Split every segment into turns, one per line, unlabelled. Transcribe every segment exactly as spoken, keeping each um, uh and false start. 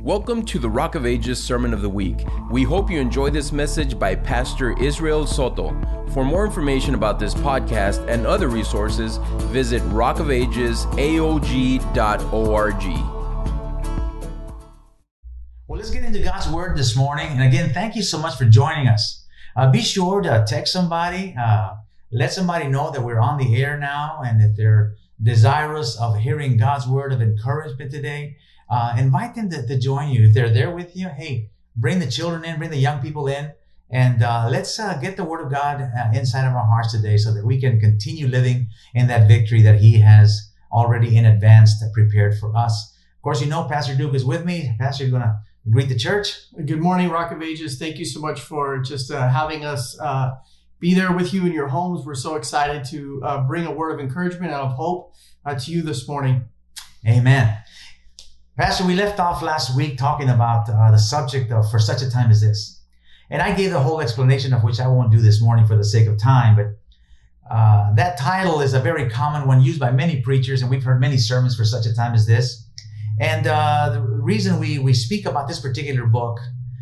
Welcome to the Rock of Ages Sermon of the Week. We hope you enjoy this message by Pastor Israel Soto. For more information about this podcast and other resources, visit rock of ages a o g dot org.
Well, let's get into God's Word this morning. And again, thank you so much for joining us. Uh, be sure to text somebody, uh, let somebody know that we're on the air now, and if they're desirous of hearing God's Word of encouragement today, Uh, invite them to, to join you. If they're there with you, hey, bring the children in, bring the young people in, and uh, let's uh, get the Word of God uh, inside of our hearts today so that we can continue living in that victory that He has already in advance prepared for us. Of course, you know Pastor Duke is with me. Pastor, you're going to greet the church.
Good morning, Rock of Ages. Thank you so much for just uh, having us uh, be there with you in your homes. We're so excited to uh, bring a word of encouragement and of hope uh, to you this morning.
Amen. Pastor, we left off last week talking about uh, the subject of For Such a Time as This. And I gave the whole explanation of which I won't do this morning for the sake of time. But uh, that title is a very common one used by many preachers, and we've heard many sermons for such a time as this. And uh, the reason we, we speak about this particular book,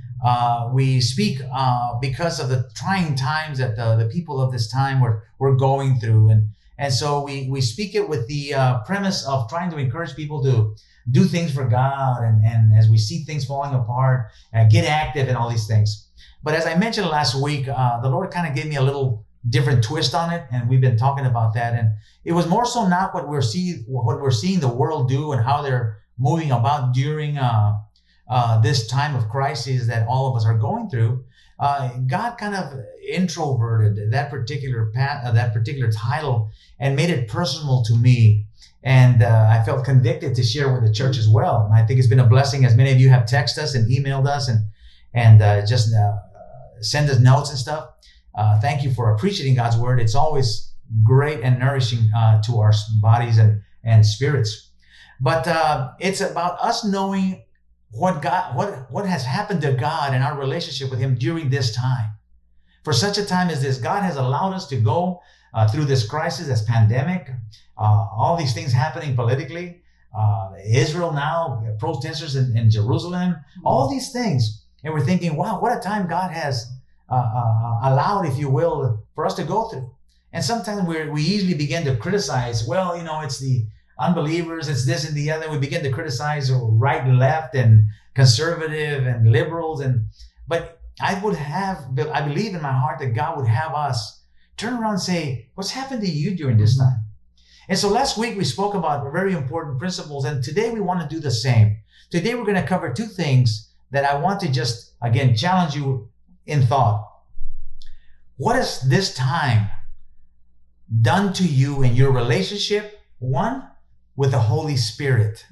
uh, we speak uh, because of the trying times that the, the people of this time were, were going through. And, and so we, we speak it with the uh, premise of trying to encourage people to do things for God, and, and as we see things falling apart, uh, get active and all these things. But as I mentioned last week, uh, the Lord kind of gave me a little different twist on it, and we've been talking about that. And it was more so not what we're seeing, what we're seeing the world do and how they're moving about during uh, uh, this time of crisis that all of us are going through. Uh, God kind of introverted that particular pat, uh, that particular title and made it personal to me. And uh, I felt convicted to share with the church as well. And I think it's been a blessing, as many of you have texted us and emailed us and and uh, just uh, send us notes and stuff. Uh, thank you for appreciating God's Word. It's always great and nourishing uh, to our bodies and, and spirits. But uh, it's about us knowing what God, what, what has happened to God and our relationship with Him during this time. For such a time as this, God has allowed us to go uh, through this crisis, this pandemic, Uh, all these things happening politically, uh, Israel now, protesters in, in Jerusalem, all these things. And we're thinking, wow, what a time God has uh, uh, allowed, if you will, for us to go through. And sometimes we we easily begin to criticize, well, you know, it's the unbelievers, it's this and the other. We begin to criticize right and left and conservative and liberals. And But I would have, I believe in my heart that God would have us turn around and say, what's happened to you during this time? And so last week we spoke about very important principles, and today we want to do the same. Today we're going to cover two things that I want to just, again, challenge you in thought. What has this time done to you in your relationship? One, with the Holy Spirit.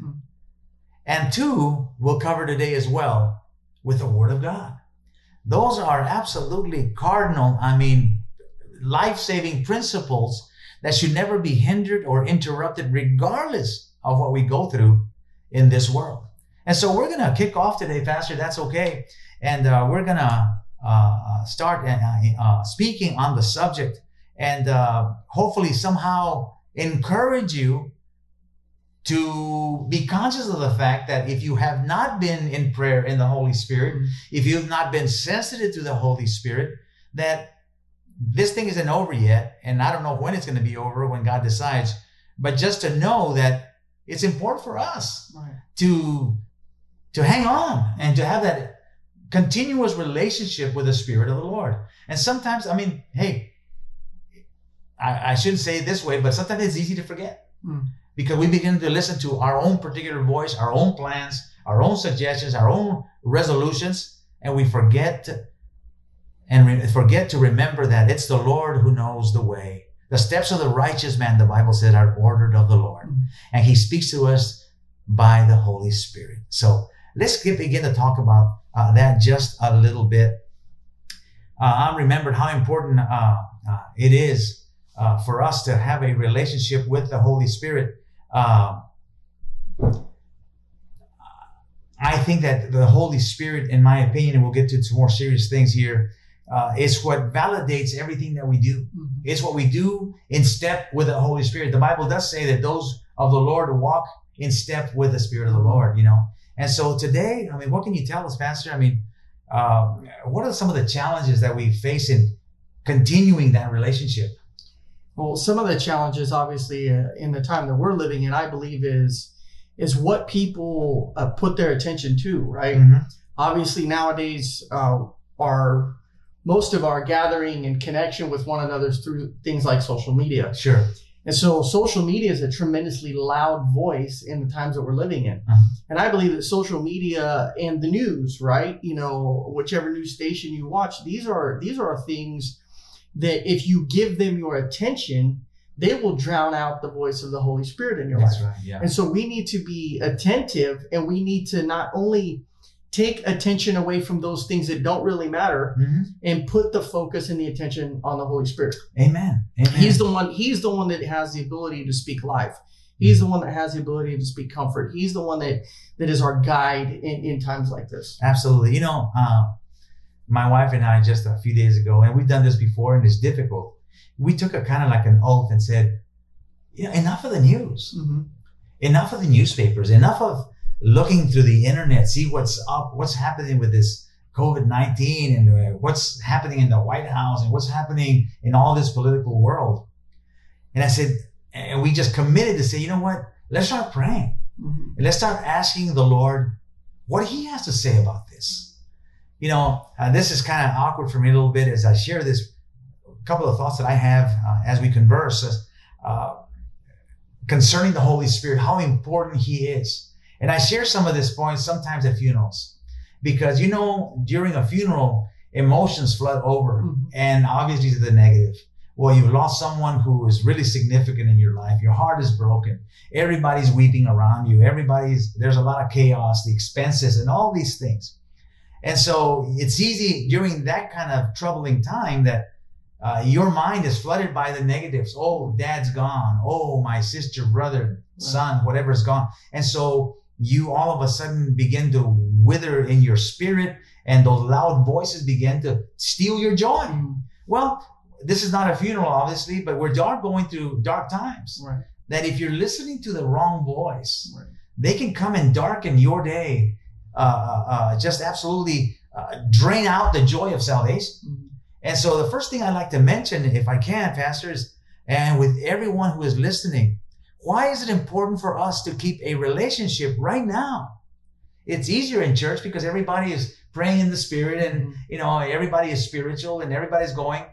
And two, we'll cover today as well, with the Word of God. Those are absolutely cardinal, I mean, life-saving principles that should never be hindered or interrupted regardless of what we go through in this world. And so we're going to kick off today, Pastor, that's okay. And uh, we're going to uh, start uh, uh, speaking on the subject and uh, hopefully somehow encourage you to be conscious of the fact that if you have not been in prayer in the Holy Spirit, mm-hmm. if you've not been sensitive to the Holy Spirit, that this thing isn't over yet, and I don't know when it's going to be over, when God decides, but just to know that it's important for us right. to, to hang on and to have that continuous relationship with the Spirit of the Lord. And sometimes, I mean, hey, I, I shouldn't say it this way, but sometimes it's easy to forget mm. because we begin to listen to our own particular voice, our own plans, our own suggestions, our own resolutions, and we forget to And re- forget to remember that it's the Lord who knows the way. The steps of the righteous man, the Bible said, are ordered of the Lord. Mm-hmm. And He speaks to us by the Holy Spirit. So let's get, begin to talk about uh, that just a little bit. Uh, I remembered how important uh, uh, it is uh, for us to have a relationship with the Holy Spirit. Uh, I think that the Holy Spirit, in my opinion, and we'll get to some more serious things here, Uh, it's what validates everything that we do. Mm-hmm. It's what we do in step with the Holy Spirit. The Bible does say that those of the Lord walk in step with the Spirit of the Lord, you know. And so today, I mean, what can you tell us, Pastor? I mean, uh, what are some of the challenges that we face in continuing that relationship?
Well, some of the challenges, obviously, uh, in the time that we're living in, I believe, is is what people uh, put their attention to, right? Mm-hmm. Obviously, nowadays, uh, our most of our gathering and connection with one another is through things like social media.
Sure.
And so social media is a tremendously loud voice in the times that we're living in.
Uh-huh.
And I believe that social media and the news, right? You know, whichever news station you watch, these are these are things that if you give them your attention, they will drown out the voice of the Holy Spirit in your
That's
life.
Right, yeah.
And so we need to be attentive, and we need to not only take attention away from those things that don't really matter, mm-hmm. and put the focus and the attention on the Holy Spirit.
Amen. Amen.
He's the one, he's the one that has the ability to speak life. He's the one that has the ability to speak comfort. He's the one that, that is our guide in, in times like this.
Absolutely. You know, uh, my wife and I just a few days ago, and we've done this before and it's difficult. We took a kind of like an oath and said, you know, enough of the news, mm-hmm. enough of the newspapers, enough of looking through the internet, see what's up, what's happening with this COVID nineteen and what's happening in the White House and what's happening in all this political world. And I said, and we just committed to say, you know what, let's start praying. Mm-hmm. And let's start asking the Lord what he has to say about this. You know, uh, this is kind of awkward for me a little bit as I share this couple of thoughts that I have uh, as we converse uh, concerning the Holy Spirit, how important he is. And I share some of these points sometimes at funerals because, you know, during a funeral, emotions flood over, mm-hmm. and obviously to the negative. Well, you've lost someone who is really significant in your life. Your heart is broken. Everybody's weeping around you. Everybody's, there's a lot of chaos, the expenses and all these things. And so it's easy during that kind of troubling time that uh, your mind is flooded by the negatives. Oh, dad's gone. Oh, my sister, brother, son, whatever's gone. And so you all of a sudden begin to wither in your spirit, and those loud voices begin to steal your joy. Mm-hmm. Well, this is not a funeral, obviously, but we're all going through dark times.
Right.
That if you're listening to the wrong voice, right. they can come and darken your day, uh, uh, just absolutely uh, drain out the joy of salvation. Mm-hmm. And so the first thing I'd like to mention, if I can, pastors, and with everyone who is listening, why is it important for us to keep a relationship right now? It's easier in church because everybody is praying in the Spirit and, you know, everybody is spiritual and everybody's going.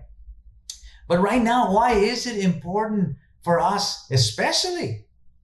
But right now, why is it important for us, especially,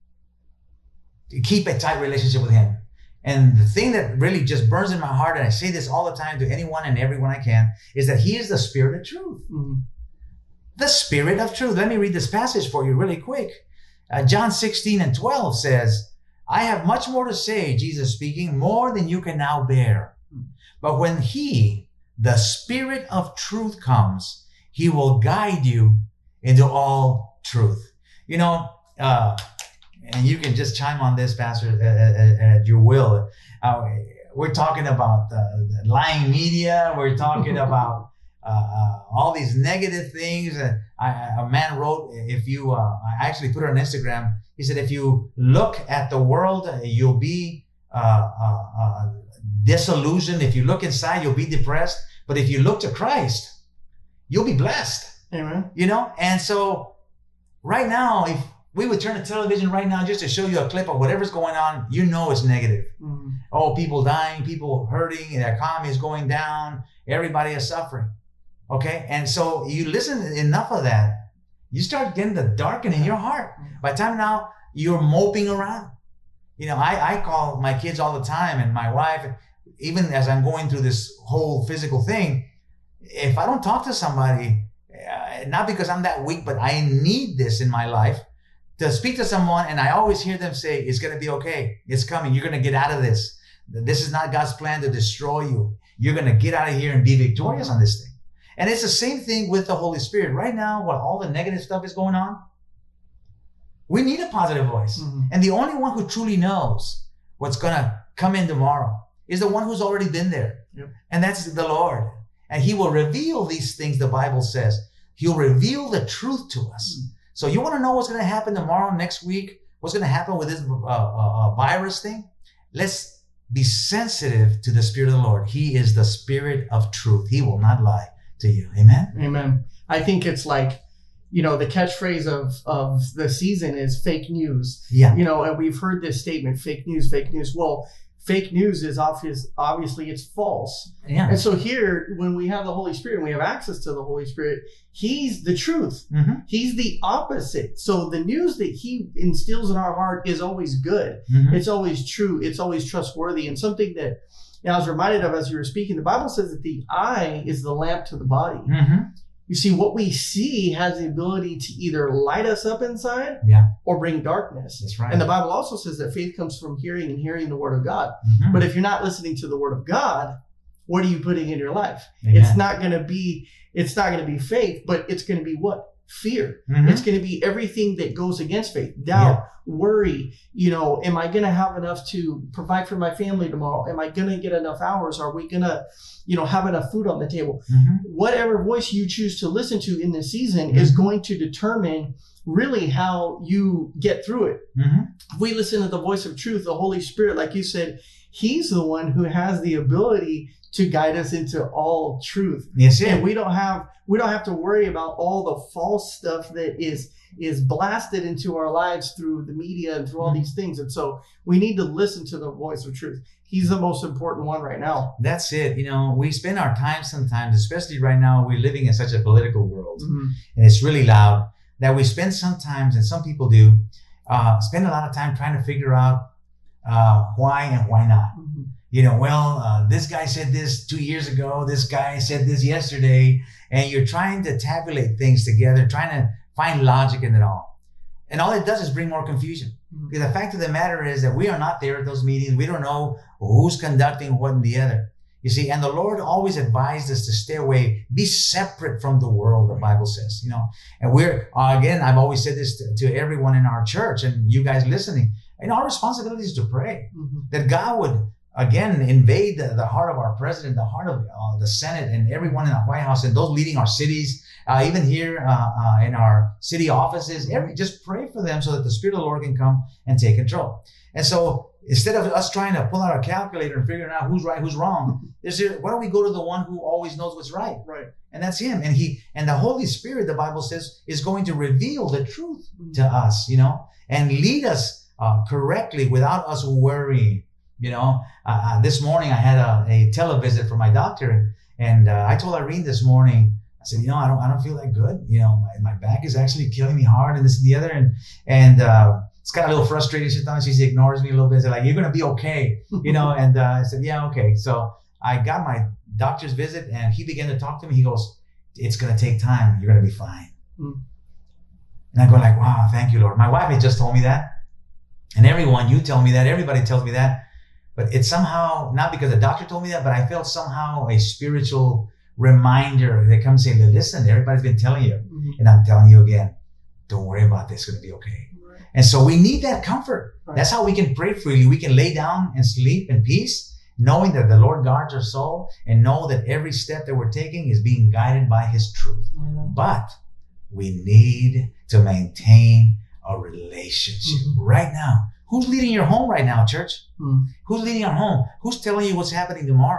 to keep a tight relationship with him? And the thing that really just burns in my heart, and I say this all the time to anyone and everyone I can, is that he is the Spirit of truth. Mm-hmm. The Spirit of truth. Let me read this passage for you really quick. Uh, John sixteen and twelve says, I have much more to say, Jesus speaking, more than you can now bear. But when he, the Spirit of truth, comes, he will guide you into all truth. You know, uh, and you can just chime on this, Pastor, at, at, at your will. Uh, we're talking about uh, lying media. We're talking about uh, uh, all these negative things. Uh, I, a man wrote, if you, uh, I actually put it on Instagram. He said, if you look at the world, uh, you'll be uh, uh, uh, disillusioned. If you look inside, you'll be depressed. But if you look to Christ, you'll be blessed.
Amen.
You know? And so right now, if we would turn the television right now just to show you a clip of whatever's going on, you know it's negative. Mm-hmm. Oh, people dying, people hurting, the economy is going down, everybody is suffering. Okay? And so you listen to enough of that, you start getting the darken in your heart. By the time now, you're moping around. You know, I, I call my kids all the time and my wife, even as I'm going through this whole physical thing, if I don't talk to somebody, uh, not because I'm that weak, but I need this in my life, to speak to someone, and I always hear them say, it's going to be okay. It's coming. You're going to get out of this. This is not God's plan to destroy you. You're going to get out of here and be victorious on this thing. And it's the same thing with the Holy Spirit. Right now, while all the negative stuff is going on, we need a positive voice. Mm-hmm. And the only one who truly knows what's going to come in tomorrow is the one who's already been there. Yep. And that's the Lord. And he will reveal these things, the Bible says. He'll reveal the truth to us. Mm-hmm. So you want to know what's going to happen tomorrow, next week? What's going to happen with this uh, uh, virus thing? Let's be sensitive to the Spirit of the Lord. He is the Spirit of truth. He will not lie to you. Amen?
Amen. I think it's like, you know, the catchphrase of, of the season is fake news.
Yeah.
You know, and we've heard this statement, fake news, fake news. Well, fake news is obvious, obviously it's false.
Yeah.
And so here, when we have the Holy Spirit and we have access to the Holy Spirit, he's the truth.
Mm-hmm.
He's the opposite. So the news that he instills in our heart is always good.
Mm-hmm.
It's always true. It's always trustworthy. And something that you know, I was reminded of as you were speaking, the Bible says that the eye is the lamp to the body.
Mm-hmm.
You see, what we see has the ability to either light us up inside
Yeah.
or bring darkness.
That's right.
And the Bible also says that faith comes from hearing and hearing the word of God.
Mm-hmm.
But if you're not listening to the word of God, what are you putting in your life?
Amen.
It's not going to be, it's not going to be faith, but it's going to be what? Fear.
Mm-hmm.
It's going to be everything that goes against faith. Doubt,
Yeah.
worry. You know, am I going to have enough to provide for my family tomorrow? Am I going to get enough hours? Are we going to, you know, have enough food on the table?
Mm-hmm.
Whatever voice you choose to listen to in this season
Mm-hmm.
is going to determine really how you get through it.
Mm-hmm.
If we listen to the voice of truth, the Holy Spirit, like you said, he's the one who has the ability to guide us into all truth.
Yes, yeah.
And we don't have we don't have to worry about all the false stuff that is is blasted into our lives through the media and through all
Mm-hmm.
these things. And so we need to listen to the voice of truth. He's the most important one right now.
That's it. You know, we spend our time sometimes, especially right now, we're living in such a political world
Mm-hmm.
and it's really loud, that we spend sometimes, and some people do, uh, spend a lot of time trying to figure out uh, why and why not.
Mm-hmm.
You know, well, uh, this guy said this two years ago, this guy said this yesterday, and you're trying to tabulate things together, trying to find logic in it all. And all it does is bring more confusion.
Mm-hmm.
Because the fact of the matter is that we are not there at those meetings. We don't know who's conducting what and the other. You see, and the Lord always advised us to stay away, be separate from the world, the Bible says, you know. And we're, uh, again, I've always said this to, to everyone in our church and you guys listening, and our responsibility is to pray
Mm-hmm.
that God would, again, invade the, the heart of our president, the heart of uh, the Senate, and everyone in the White House, and those leading our cities, uh, even here uh, uh, in our city offices. Every just pray for them so that the Spirit of the Lord can come and take control. And so instead of us trying to pull out our calculator and figuring out who's right, who's wrong, there's a, why don't we go to the one who always knows what's right?
Right.
And that's Him. And He and the Holy Spirit, the Bible says, is going to reveal the truth to us, you know, and lead us uh, correctly without us worrying. You know, uh, this morning I had a, a televisit from my doctor, and, and uh, I told Irene this morning, I said, you know, I don't, I don't feel that good. You know, my, my back is actually killing me hard, and this and the other, and and uh, it's kind of a little frustrating sometimes. She ignores me a little bit. She's like, you're gonna be okay, you know. And uh, I said, yeah, okay. So I got my doctor's visit, and he began to talk to me. He goes, it's gonna take time. You're gonna be fine.
Mm.
And I go like, wow, thank you, Lord. My wife had just told me that, and everyone, you tell me that, everybody tells me that. But it's somehow, not because the doctor told me that, but I felt somehow a spiritual reminder that comes saying, listen, everybody's been telling you.
Mm-hmm.
And I'm telling you again, don't worry about this. It's going to be okay.
Right.
And so we need that comfort.
Right.
That's how we can pray freely. We can lay down and sleep in peace, knowing that the Lord guards our soul and know that every step that we're taking is being guided by His truth.
Mm-hmm.
But we need to maintain a relationship
Mm-hmm.
right now. Who's leading your home right now, church?
Mm-hmm.
Who's leading your home? Who's telling you what's happening tomorrow?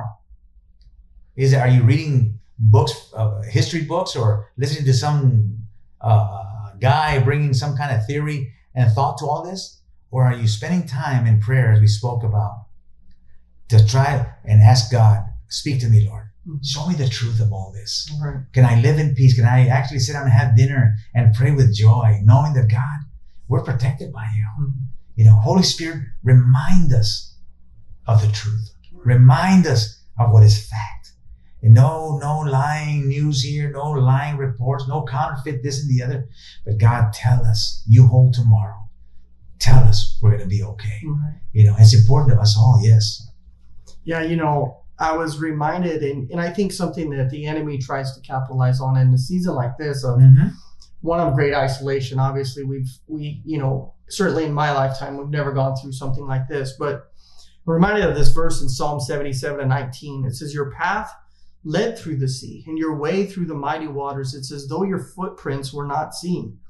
Is it, are you reading books, uh, history books, or listening to some uh, guy bringing some kind of theory and thought to all this? Or are you spending time in prayer, as we spoke about, to try and ask God, speak to me, Lord.
Mm-hmm.
Show me the truth of all this.
Right.
Can I live in peace? Can I actually sit down and have dinner and pray with joy, knowing that, God, we're protected by you.
Mm-hmm.
You know, Holy Spirit, remind us of the truth. Remind us of what is fact. And no, no lying news here, no lying reports, no counterfeit this and the other. But God, tell us you hold tomorrow. Tell us we're going to be okay.
Right.
You know, it's important to us all, yes.
Yeah, you know, I was reminded, and, and I think something that the enemy tries to capitalize on in a season like this of
Mm-hmm.
one of great isolation. Obviously, we've, we, you know, certainly in my lifetime, we've never gone through something like this, but I'm reminded of this verse in Psalm seventy-seven and nineteen. It says, your path led through the sea and your way through the mighty waters. It's as though your footprints were not seen.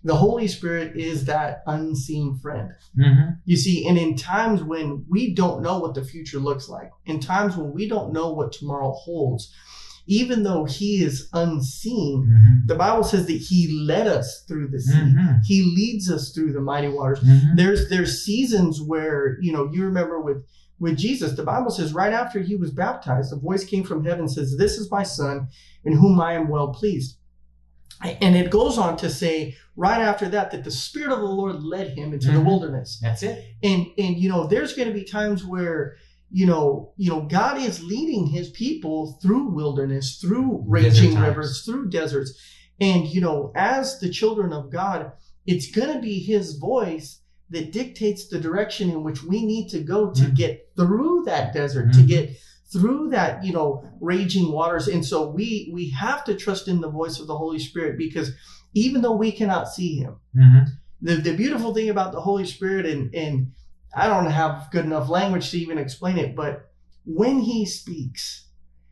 The Holy Spirit is that unseen friend.
Mm-hmm.
You see, and in times when we don't know what the future looks like, in times when we don't know what tomorrow holds, even though he is unseen,
Mm-hmm.
the Bible says that he led us through the sea.
Mm-hmm.
He leads us through the mighty waters.
Mm-hmm.
There's there's seasons where, you know, you remember with, with Jesus, the Bible says right after he was baptized, a voice came from heaven and says, "This is my son in whom I am well pleased." And it goes on to say right after that, that the Spirit of the Lord led him into
Mm-hmm.
the wilderness.
That's it.
And, and, you know, there's going to be times where, you know, you know, God is leading his people through wilderness, through raging
Desert
rivers,
times.
through deserts. And, you know, as the children of God, it's going to be his voice that dictates the direction in which we need to go to
Mhm.
get through that desert,
Mhm.
to get through that, you know, raging waters. And so we, we have to trust in the voice of the Holy Spirit, because even though we cannot see him,
Mm-hmm.
the, the beautiful thing about the Holy Spirit, and, and I don't have good enough language to even explain it, but when he speaks,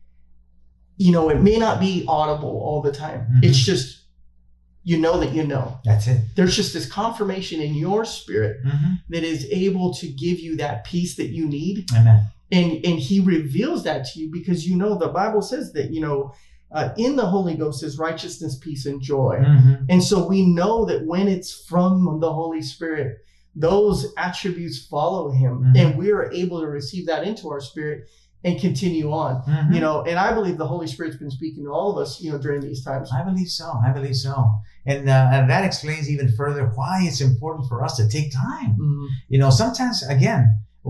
you know, it may not be audible all the time.
Mhm.
It's just, you know that you know.
That's it.
There's just this confirmation in your spirit
Mm-hmm.
that is able to give you that peace that you need.
Amen.
And, and he reveals that to you because, you know, the Bible says that, you know, uh, in the Holy Ghost is righteousness, peace, and joy.
Mm-hmm.
And so we know that when it's from the Holy Spirit, those attributes follow him,
Mhm.
and we are able to receive that into our spirit and continue on.
Mm-hmm.
You know, and I believe the Holy Spirit's been speaking to all of us, you know, during these times.
I believe so. I believe so. And, uh, and that explains even further why it's important for us to take time.
Mhm.
You know, sometimes, again,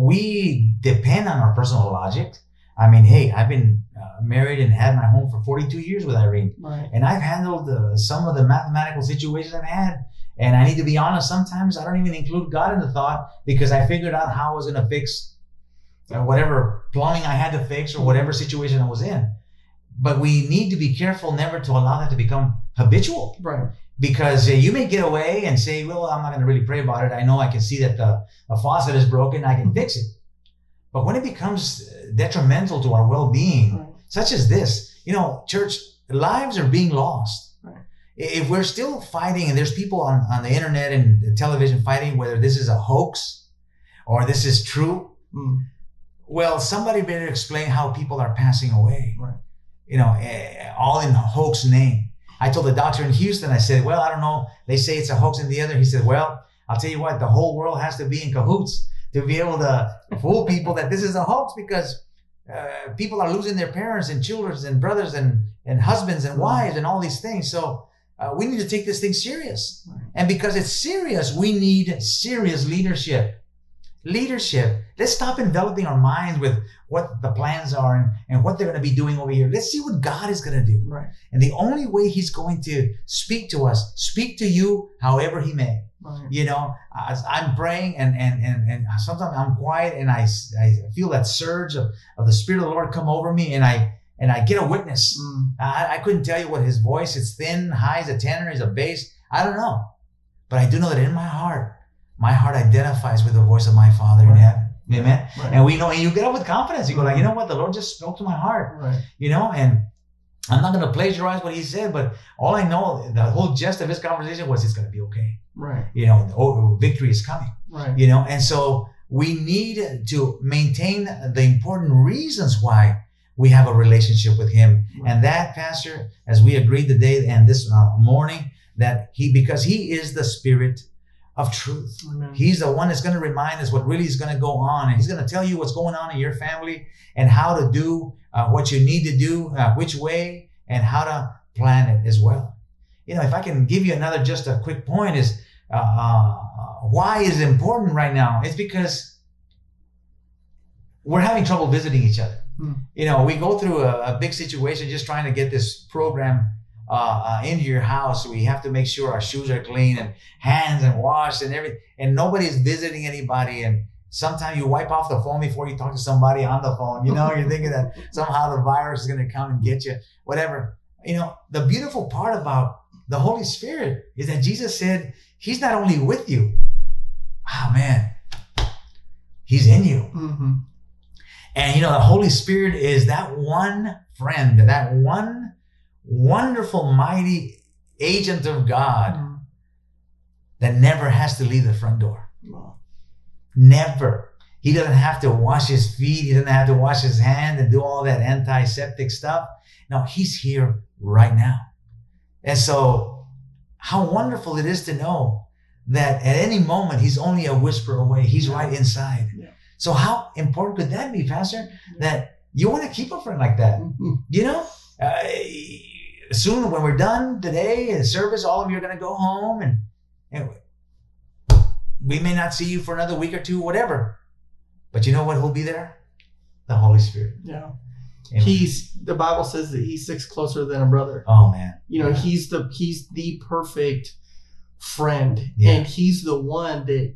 we depend on our personal logic. I mean, hey, I've been uh, married and had my home for forty-two years with Irene.
Right.
And I've handled uh, some of the mathematical situations I've had. And I need to be honest, sometimes I don't even include God in the thought because I figured out how I was going to fix uh, whatever plumbing I had to fix or whatever situation I was in. But we need to be careful never to allow that to become habitual.
Right.
Because uh, you may get away and say, well, I'm not going to really pray about it. I know I can see that the, the faucet is broken. I can fix it. But when it becomes detrimental to our well-being,
Right.
such as this, you know, church, lives are being lost.
Right.
If we're still fighting, and there's people on, on the internet and television fighting whether this is a hoax or this is true,
Mm.
well, somebody better explain how people are passing away.
Right.
You know, eh, all in hoax name. I told the doctor in Houston, I said, well, I don't know. They say it's a hoax and the other. He said, well, I'll tell you what, the whole world has to be in cahoots to be able to fool people that this is a hoax, because uh, people are losing their parents and children and brothers and, and husbands and wives and all these things. So uh, we need to take this thing serious.
Right.
And because it's serious, we need serious leadership. Leadership. Let's stop enveloping our minds with what the plans are and, and what they're going to be doing over here. Let's see what God is going to do.
Right.
And the only way he's going to speak to us, speak to you however he may.
Right.
You know, as I'm praying and, and, and, and sometimes I'm quiet and I, I feel that surge of, of the Spirit of the Lord come over me, and I, and I get a witness.
Mm.
I, I couldn't tell you what his voice, it's thin, high, is a tenor, is a bass. I don't know. But I do know that in my heart, my heart identifies with the voice of my Father in
Right.
heaven. Amen.
Right.
And we know, and you get up with confidence. You go like, you know what? The Lord just spoke to my heart,
Right.
you know, and I'm not going to plagiarize what he said, but all I know, the whole gist of his conversation was it's going to be okay.
Right.
You know, oh, victory is coming,
Right.
you know, and so we need to maintain the important reasons why we have a relationship with him.
Right.
And that, Pastor, as we agreed today and this uh, morning, that he, because he is the Spirit of truth.
Amen.
He's the one that's going to remind us what really is going to go on. And he's going to tell you what's going on in your family and how to do uh, what you need to do, uh, which way, and how to plan it as well. You know, if I can give you another, just a quick point is, uh, uh, why is it important right now? It's because we're having trouble visiting each other.
Hmm.
You know, we go through a, a big situation just trying to get this program uh, uh, into your house. We have to make sure our shoes are clean and hands and washed and everything. And nobody's visiting anybody. And sometimes you wipe off the phone before you talk to somebody on the phone. You know, you're thinking that somehow the virus is going to come and get you, whatever. You know, the beautiful part about the Holy Spirit is that Jesus said he's not only with you. Oh, man. He's in you.
Mm-hmm.
And, you know, the Holy Spirit is that one friend, that one wonderful, mighty agent of God
Mm-hmm.
that never has to leave the front door.
Wow.
Never. He doesn't have to wash his feet. He doesn't have to wash his hands and do all that antiseptic stuff. No, he's here right now. And so how wonderful it is to know that at any moment, he's only a whisper away. He's yeah. right inside. Yeah. So how important could that be, Pastor? Yeah. That you want to keep a friend like that. Mm-hmm. You know, uh, soon when we're done today in service, all of you are going to go home and, and we may not see you for another week or two, whatever. But you know what? Who'll be there? The Holy Spirit.
Yeah. Amen. He's, the Bible says that he sticks closer than a brother.
Oh man.
You know, yeah. he's the, he's the perfect friend. Yeah. And he's the one that,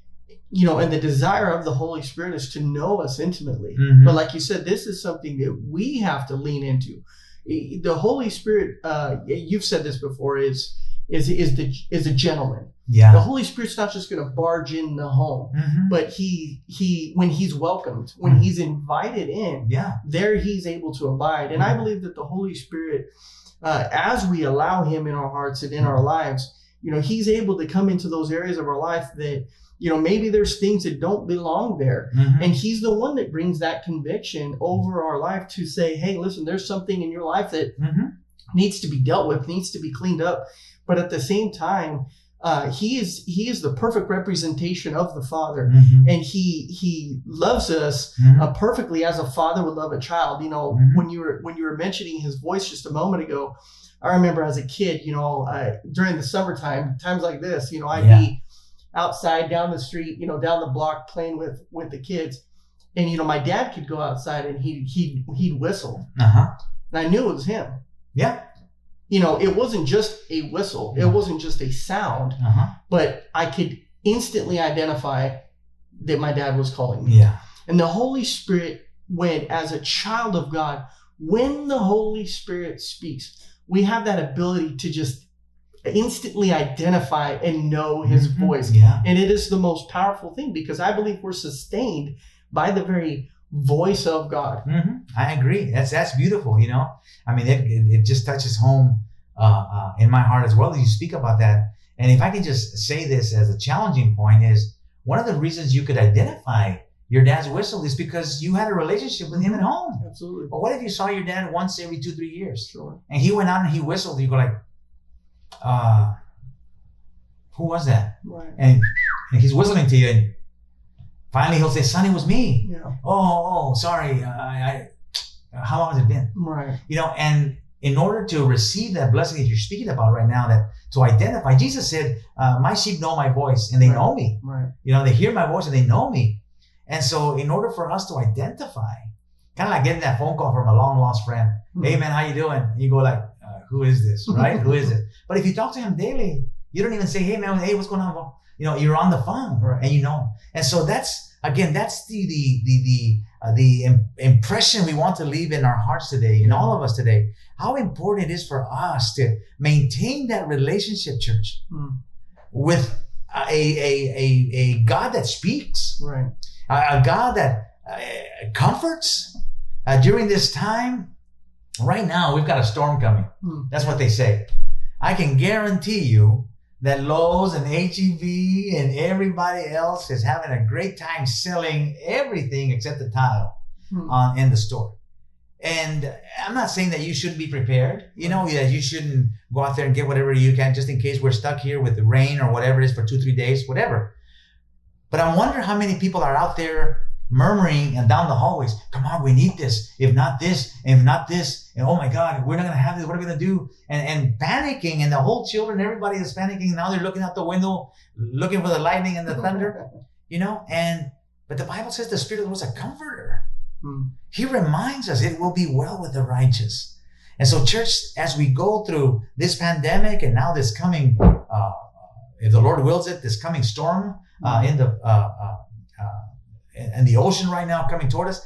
you know, and the desire of the Holy Spirit is to know us intimately. Mm-hmm. But like you said, this is something that we have to lean into. The Holy Spirit, uh, you've said this before, is, is, is the, is a gentleman.
Yeah.
The Holy Spirit's not just going to barge in the home, mm-hmm. but he, he, when he's welcomed, when mm-hmm. he's invited in,
yeah.
there he's able to abide. And mm-hmm. I believe that the Holy Spirit, uh, as we allow him in our hearts and in our lives, you know, he's able to come into those areas of our life that, you know, maybe there's things that don't belong there. Mm-hmm. And he's the one that brings that conviction over our life to say, hey, listen, there's something in your life that mm-hmm. needs to be dealt with, needs to be cleaned up. But at the same time, Uh, he is he is the perfect representation of the Father, mm-hmm. and he he loves us mm-hmm. uh, perfectly as a father would love a child. You know, mm-hmm. when you were when you were mentioning his voice just a moment ago, I remember as a kid, you know, uh, during the summertime, times like this, you know, I'd yeah. be outside down the street, you know, down the block playing with with the kids, and you know, my dad could go outside and he he he'd whistle, uh-huh. and I knew it was him.
Yeah.
You know, it wasn't just a whistle. It wasn't just a sound, uh-huh. but I could instantly identify that my dad was calling me.
Yeah.
And the Holy Spirit, when as a child of God, when the Holy Spirit speaks, we have that ability to just instantly identify and know his mm-hmm. voice.
Yeah.
And it is the most powerful thing because I believe we're sustained by the very voice of God.
Mm-hmm. I agree. That's that's beautiful. You know, I mean, it it, it just touches home uh, uh, in my heart as well as you speak about that. And if I can just say this as a challenging point is one of the reasons you could identify your dad's whistle is because you had a relationship with him at home.
Absolutely.
But what if you saw your dad once every two, three years?
Sure.
And he went out and he whistled. You go like, uh, who was that?
Right.
And, and he's whistling to you and finally, he'll say, "Sonny, it was me."
Yeah.
Oh, oh, sorry. Uh, I, how long has it been?
Right.
You know, and in order to receive that blessing that you're speaking about right now, that to identify, Jesus said, uh, "My sheep know my voice, and they
right.
know me."
Right.
You know, they hear my voice and they know me. And so, in order for us to identify, kind of like getting that phone call from a long lost friend, mm-hmm. "Hey, man, how you doing?" You go like, uh, "Who is this? Right? Who is it?" But if you talk to him daily, you don't even say, "Hey, man, hey, what's going on?" You know, you're on the phone,
right.
and you know. And so that's again, that's the the the the uh, the im- impression we want to leave in our hearts today, in all of us today. How important it is for us to maintain that relationship, church, mm. with a, a a a God that speaks,
right?
A, a God that uh, comforts uh, during this time. Right now, we've got a storm coming. Mm. That's what they say. I can guarantee you that Lowe's and H E B and everybody else is having a great time selling everything except the tile hmm. uh, in the store. And I'm not saying that you shouldn't be prepared. You know, that you shouldn't go out there and get whatever you can just in case we're stuck here with the rain or whatever it is for two, three days, whatever. But I wonder how many people are out there murmuring and down the hallways, "Come on, we need this. If not this, if not this, and oh my God, we're not going to have this. What are we going to do?" And and panicking, and the whole children, everybody is panicking. Now they're looking out the window, looking for the lightning and the thunder, you know. And but the Bible says the Spirit was a comforter. Hmm. He reminds us it will be well with the righteous. And so, church, as we go through this pandemic and now this coming, uh, if the Lord wills it, this coming storm uh, in the uh, uh, and the ocean right now coming toward us,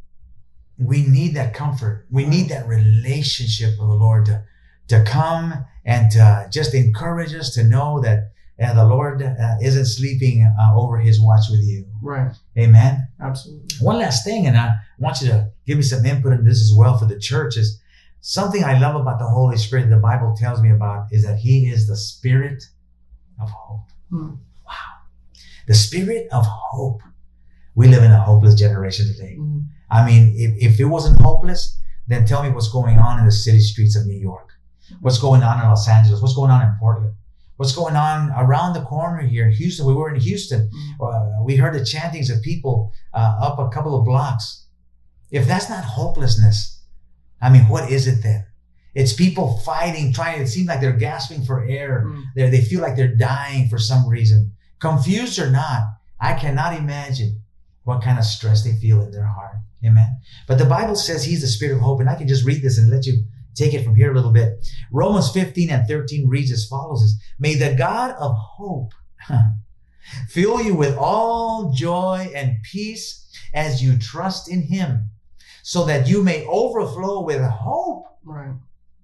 we need that comfort. We need that relationship with the Lord to, to come and to just encourage us to know that uh, the Lord uh, isn't sleeping uh, over his watch with you.
Right.
Amen.
Absolutely.
One last thing, and I want you to give me some input on this as well for the church, is something I love about the Holy Spirit the Bible tells me about is that he is the Spirit of hope. Mm. Wow. The spirit of hope. We live in a hopeless generation today. Mm. I mean, if, if it wasn't hopeless, then tell me what's going on in the city streets of New York. What's going on in Los Angeles? What's going on in Portland? What's going on around the corner here in Houston? We were in Houston. Uh, we heard the chantings of people uh, up a couple of blocks. If that's not hopelessness, I mean, what is it then? It's people fighting, trying, it seems like they're gasping for air. Mm. They they feel like they're dying for some reason. Confused or not, I cannot imagine what kind of stress they feel in their heart. Amen. But the Bible says he's the spirit of hope. And I can just read this and let you take it from here a little bit. Romans fifteen and thirteen reads as follows. May the God of hope fill you with all joy and peace as you trust in him, so that you may overflow with hope.
Right.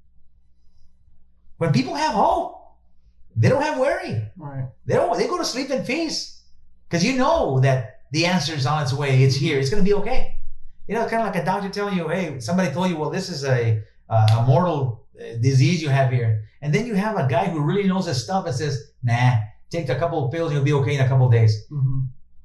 When people have hope, they don't have worry.
Right.
They don't, they go to sleep in peace because you know that the answer is on its way. It's here. It's going to be okay. You know, it's kind of like a doctor telling you, hey, somebody told you, well, this is a, uh, a mortal disease you have here. And then you have a guy who really knows his stuff and says, nah, take a couple of pills and you'll be okay in a couple of days. Mm-hmm.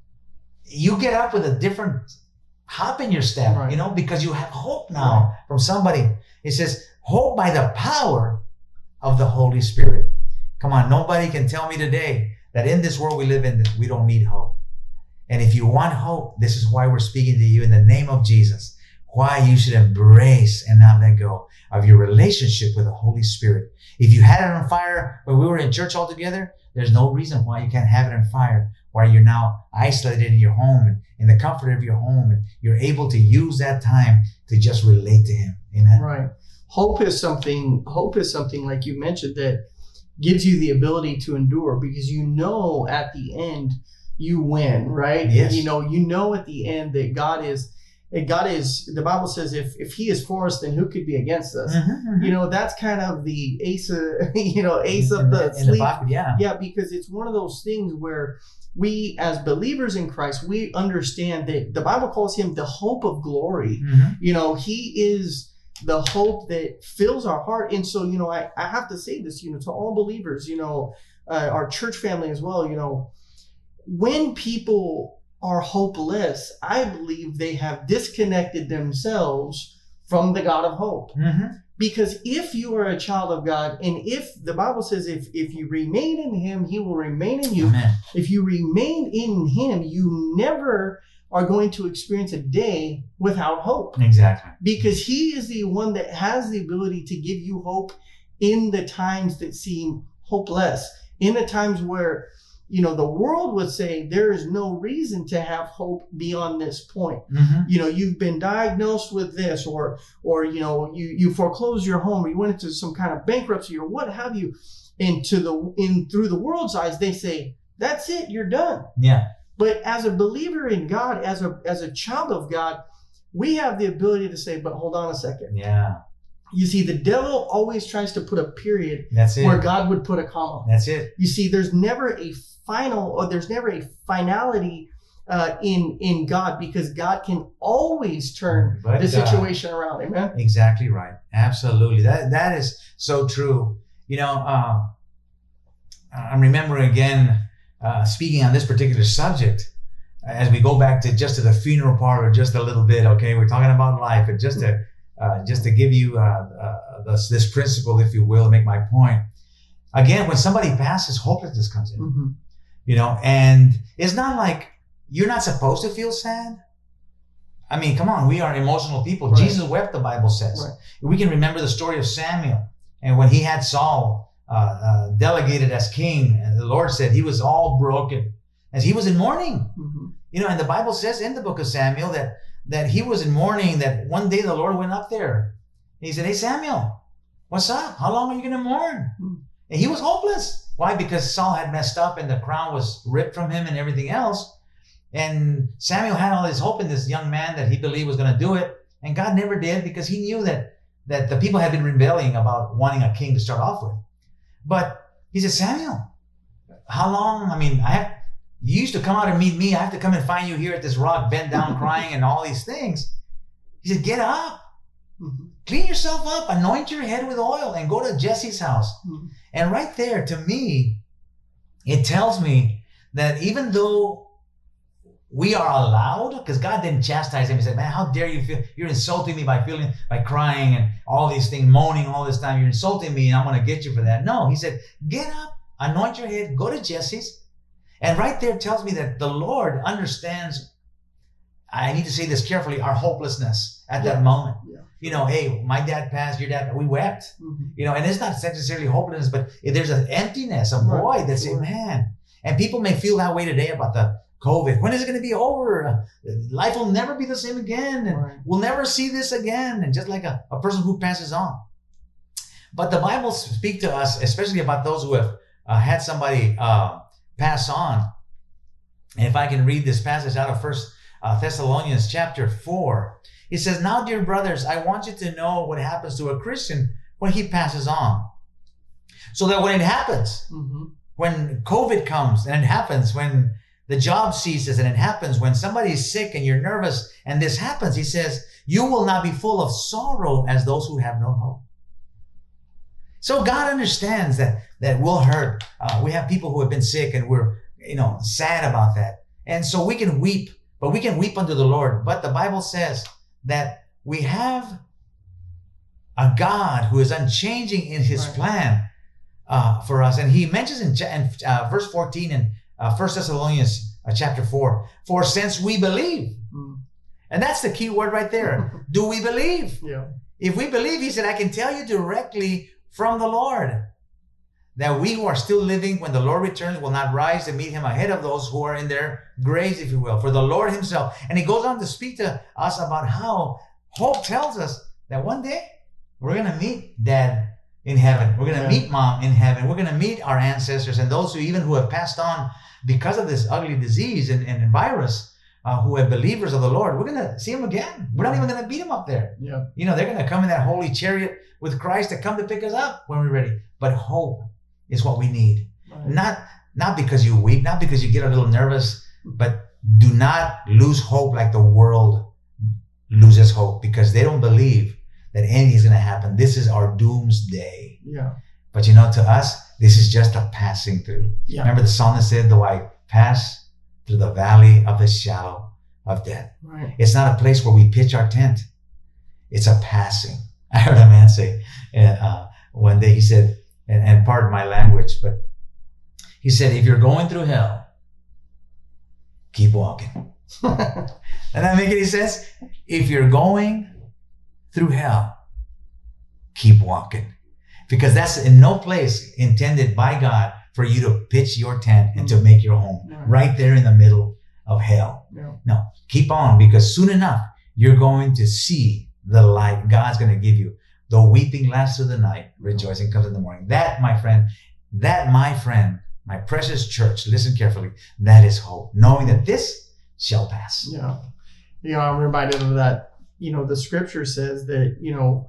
You get up with a different hop in your step, right. you know, because you have hope now right. from somebody. It says, hope by the power of the Holy Spirit. Come on, nobody can tell me today that in this world we live in, we don't need hope. And if you want hope, this is why we're speaking to you in the name of Jesus. Why you should embrace and not let go of your relationship with the Holy Spirit. If you had it on fire when we were in church all together, there's no reason why you can't have it on fire while you're now isolated in your home and in the comfort of your home, and you're able to use that time to just relate to him. Amen.
Right. Hope is something, hope is something like you mentioned that gives you the ability to endure, because you know at the end you win, right?
Yes.
You know, you know at the end that God is, God is, the Bible says if, if he is for us, then who could be against us? Mm-hmm, mm-hmm. You know, that's kind of the ace of, you know, ace of the,
the sleeve. The yeah.
Yeah, because it's one of those things where we as believers in Christ, we understand that the Bible calls him the hope of glory. Mm-hmm. You know, he is the hope that fills our heart. And so, you know, I, I have to say this, you know, to all believers, you know, uh, our church family as well, you know, when people are hopeless, I believe they have disconnected themselves from the God of hope. Mm-hmm. Because if you are a child of God, and if the Bible says, if, if you remain in him, he will remain in you.
Amen.
If you remain in him, you never are going to experience a day without hope.
Exactly.
Because he is the one that has the ability to give you hope in the times that seem hopeless, in the times where, you know, the world would say there is no reason to have hope beyond this point. Mm-hmm. You know, you've been diagnosed with this, or, or, you know, you, you foreclosed your home, or you went into some kind of bankruptcy, or what have you. And to the, in through the world's eyes, they say, that's it, you're done.
Yeah.
But as a believer in God, as a, as a child of God, we have the ability to say, but hold on a second.
Yeah.
You see, the devil always tries to put a period
That's it.
where God would put a comma.
That's it.
You see, there's never a final, or there's never a finality uh, in in God, because God can always turn but the situation God. around. Amen.
Exactly right. Absolutely. That that is so true. You know, uh, I'm remembering again uh, speaking on this particular subject as we go back to just to the funeral parlor just a little bit. Okay, we're talking about life, and just to uh, just to give you uh, uh, this, this principle, if you will, make my point. Again, when somebody passes, hopelessness comes in. Mm-hmm. You know, and it's not like you're not supposed to feel sad. I mean, come on, we are emotional people. Right. Jesus wept, the Bible says. Right. We can remember the story of Samuel. And when he had Saul uh, uh, delegated as king, and the Lord said he was all broken as he was in mourning. Mm-hmm. You know, and the Bible says in the book of Samuel that, that he was in mourning, that one day the Lord went up there. And he said, hey, Samuel, what's up? How long are you going to mourn? Mm-hmm. And he was hopeless. Why? Because Saul had messed up and the crown was ripped from him and everything else. And Samuel had all this hope in this young man that he believed was going to do it. And God never did, because he knew that, that the people had been rebelling about wanting a king to start off with. But he said, Samuel, how long? I mean, I have, you used to come out and meet me. I have to come and find you here at this rock, bent down, crying and all these things. He said, get up. Mm-hmm. Clean yourself up, anoint your head with oil, and go to Jesse's house. Mm-hmm. And right there, to me, it tells me that even though we are allowed, because God didn't chastise him. He said, man, how dare you feel, you're insulting me by feeling, by crying and all these things, moaning all this time. You're insulting me and I'm going to get you for that. No, he said, get up, anoint your head, go to Jesse's. And right there tells me that the Lord understands, I need to say this carefully, our hopelessness at yeah. that moment. Yeah. You know, hey, my dad passed, your dad, we wept. Mm-hmm. You know, and it's not necessarily hopelessness, but there's an emptiness, a void right. that's sure. man. And people may feel that way today about the COVID. When is it going to be over? Uh, life will never be the same again. And right. we'll never see this again. And just like a, a person who passes on. But the Bible speaks to us, especially about those who have uh, had somebody uh, pass on. And if I can read this passage out of First uh, Thessalonians chapter four, it says, now, dear brothers, I want you to know what happens to a Christian when he passes on. So that when it happens, mm-hmm. when COVID comes and it happens, when the job ceases and it happens, when somebody is sick and you're nervous and this happens, he says, you will not be full of sorrow as those who have no hope. So God understands that, that we'll hurt. Uh, we have people who have been sick and we're, you know, sad about that. And so we can weep, but we can weep unto the Lord. But the Bible says that we have a God who is unchanging in his right. plan uh, for us. And he mentions in, in uh, verse fourteen in uh, First Thessalonians uh, chapter four, for since we believe, mm. and that's the key word right there. Do we believe? Yeah. If we believe, he said, I can tell you directly from the Lord that we who are still living when the Lord returns will not rise to meet him ahead of those who are in their graves, if you will, for the Lord himself. And he goes on to speak to us about how hope tells us that one day we're going to meet dad in heaven. We're going to yeah. meet mom in heaven. We're going to meet our ancestors and those who even who have passed on because of this ugly disease and, and virus, uh, who are believers of the Lord. We're going to see them again. We're not even going to beat them up there. Yeah. You know, they're going to come in that holy chariot with Christ to come to pick us up when we're ready. But hope is what we need. Right. Not, not because you weep, not because you get a little nervous, but do not lose hope like the world loses hope because they don't believe that anything is going to happen. This is our doomsday. Yeah. But you know, to us, this is just a passing through. Yeah. Remember the psalmist said, though I pass through the valley of the shadow of death. Right. It's not a place where we pitch our tent. It's a passing. I heard a man say uh, one day, he said, and, and pardon my language, but he said, if you're going through hell, keep walking. Doesn't that make any sense? If you're going through hell, keep walking. Because that's in no place intended by God for you to pitch your tent and to make your home. Yeah. Right there in the middle of hell. Yeah. No, keep on, because soon enough, you're going to see the light God's going to give you. Though weeping lasts through the night, rejoicing comes in the morning. That, my friend, that, my friend, my precious church, listen carefully, that is hope. Knowing that this shall pass.
Yeah. You know, I'm reminded of that. You know, the scripture says that, you know,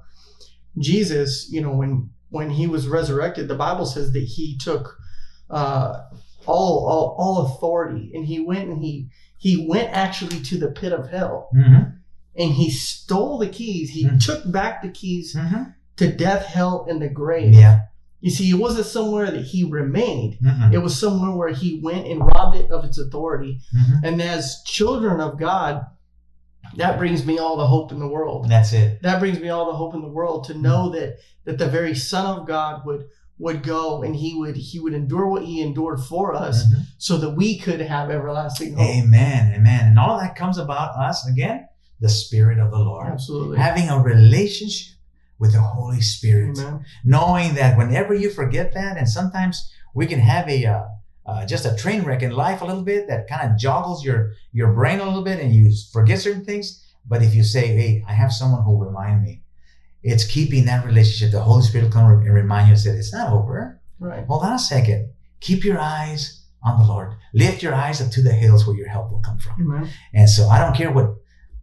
Jesus, you know, when, when he was resurrected, the Bible says that he took uh, all, all, all authority, and he went and he, he went actually to the pit of hell. Mm-hmm. And he stole the keys. He mm-hmm. took back the keys mm-hmm. to death, hell, and the grave. Yeah. You see, it wasn't somewhere that he remained. Mm-hmm. It was somewhere where he went and robbed it of its authority. Mm-hmm. And as children of God, that brings me all the hope in the world.
That's it.
That brings me all the hope in the world to know mm-hmm. that that the very Son of God would would go and he would he would endure what he endured for us mm-hmm. so that we could have everlasting hope.
Amen. Amen. And all of that comes about us again. The Spirit of the Lord.
Absolutely.
Having a relationship with the Holy Spirit. Amen. Knowing that whenever you forget that, and sometimes we can have a uh, uh, just a train wreck in life a little bit that kind of joggles your, your brain a little bit and you forget certain things. But if you say, hey, I have someone who will remind me, it's keeping that relationship. The Holy Spirit will come and remind you and say, it's not over.
Right.
Hold on a second. Keep your eyes on the Lord. Lift your eyes up to the hills where your help will come from. Amen. And so I don't care what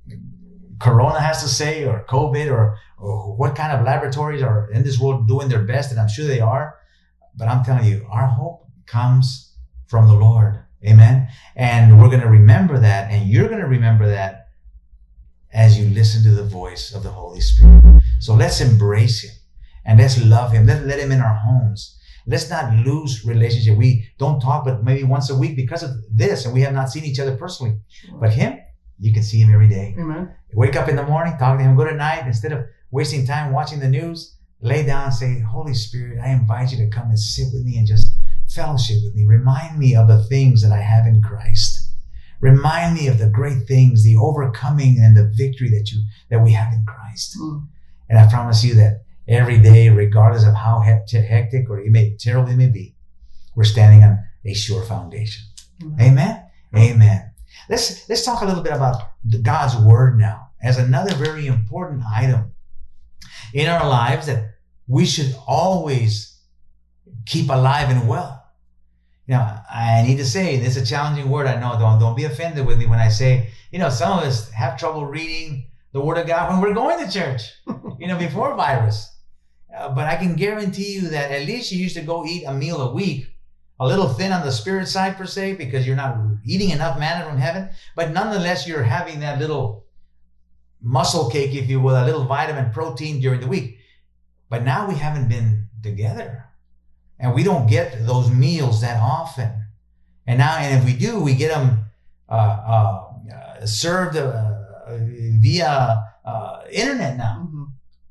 Corona has to say, or COVID, or, or what kind of laboratories are in this world doing their best, and I'm sure they are. But I'm telling you, our hope comes from the Lord. Amen. And we're going to remember that, and you're going to remember that as you listen to the voice of the Holy Spirit. So let's embrace him and let's love him. Let's let him in our homes. let's not lose relationship. We don't talk but maybe once a week because of this, and we have not seen each other personally.
Sure.
But him, you can see him every day.
Amen.
Wake up in the morning, talk to him, go to night. Instead of wasting time watching the news, lay down and say, Holy Spirit, I invite you to come and sit with me and just fellowship with me. Remind me of the things that I have in Christ. Remind me of the great things, the overcoming and the victory that you that we have in Christ. Mm. And I promise you that every day, regardless of how hectic or it may, terrible it may be, we're standing on a sure foundation. Mm. Amen? Amen. Let's, let's talk a little bit about God's Word now as another very important item in our lives that we should always keep alive and well. You know, I need to say, this is a challenging word. I know, don't, don't be offended with me when I say, you know, some of us have trouble reading the Word of God when we're going to church, you know, before virus. Uh, but I can guarantee you that at least you used to go eat a meal a week, a little thin on the spirit side per se, because you're not eating enough manna from heaven. But nonetheless, you're having that little muscle cake, if you will, a little vitamin protein during the week. But now we haven't been together. And we don't get those meals that often. And now, and if we do, we get them uh, uh, served uh, via uh, internet now. Mm-hmm.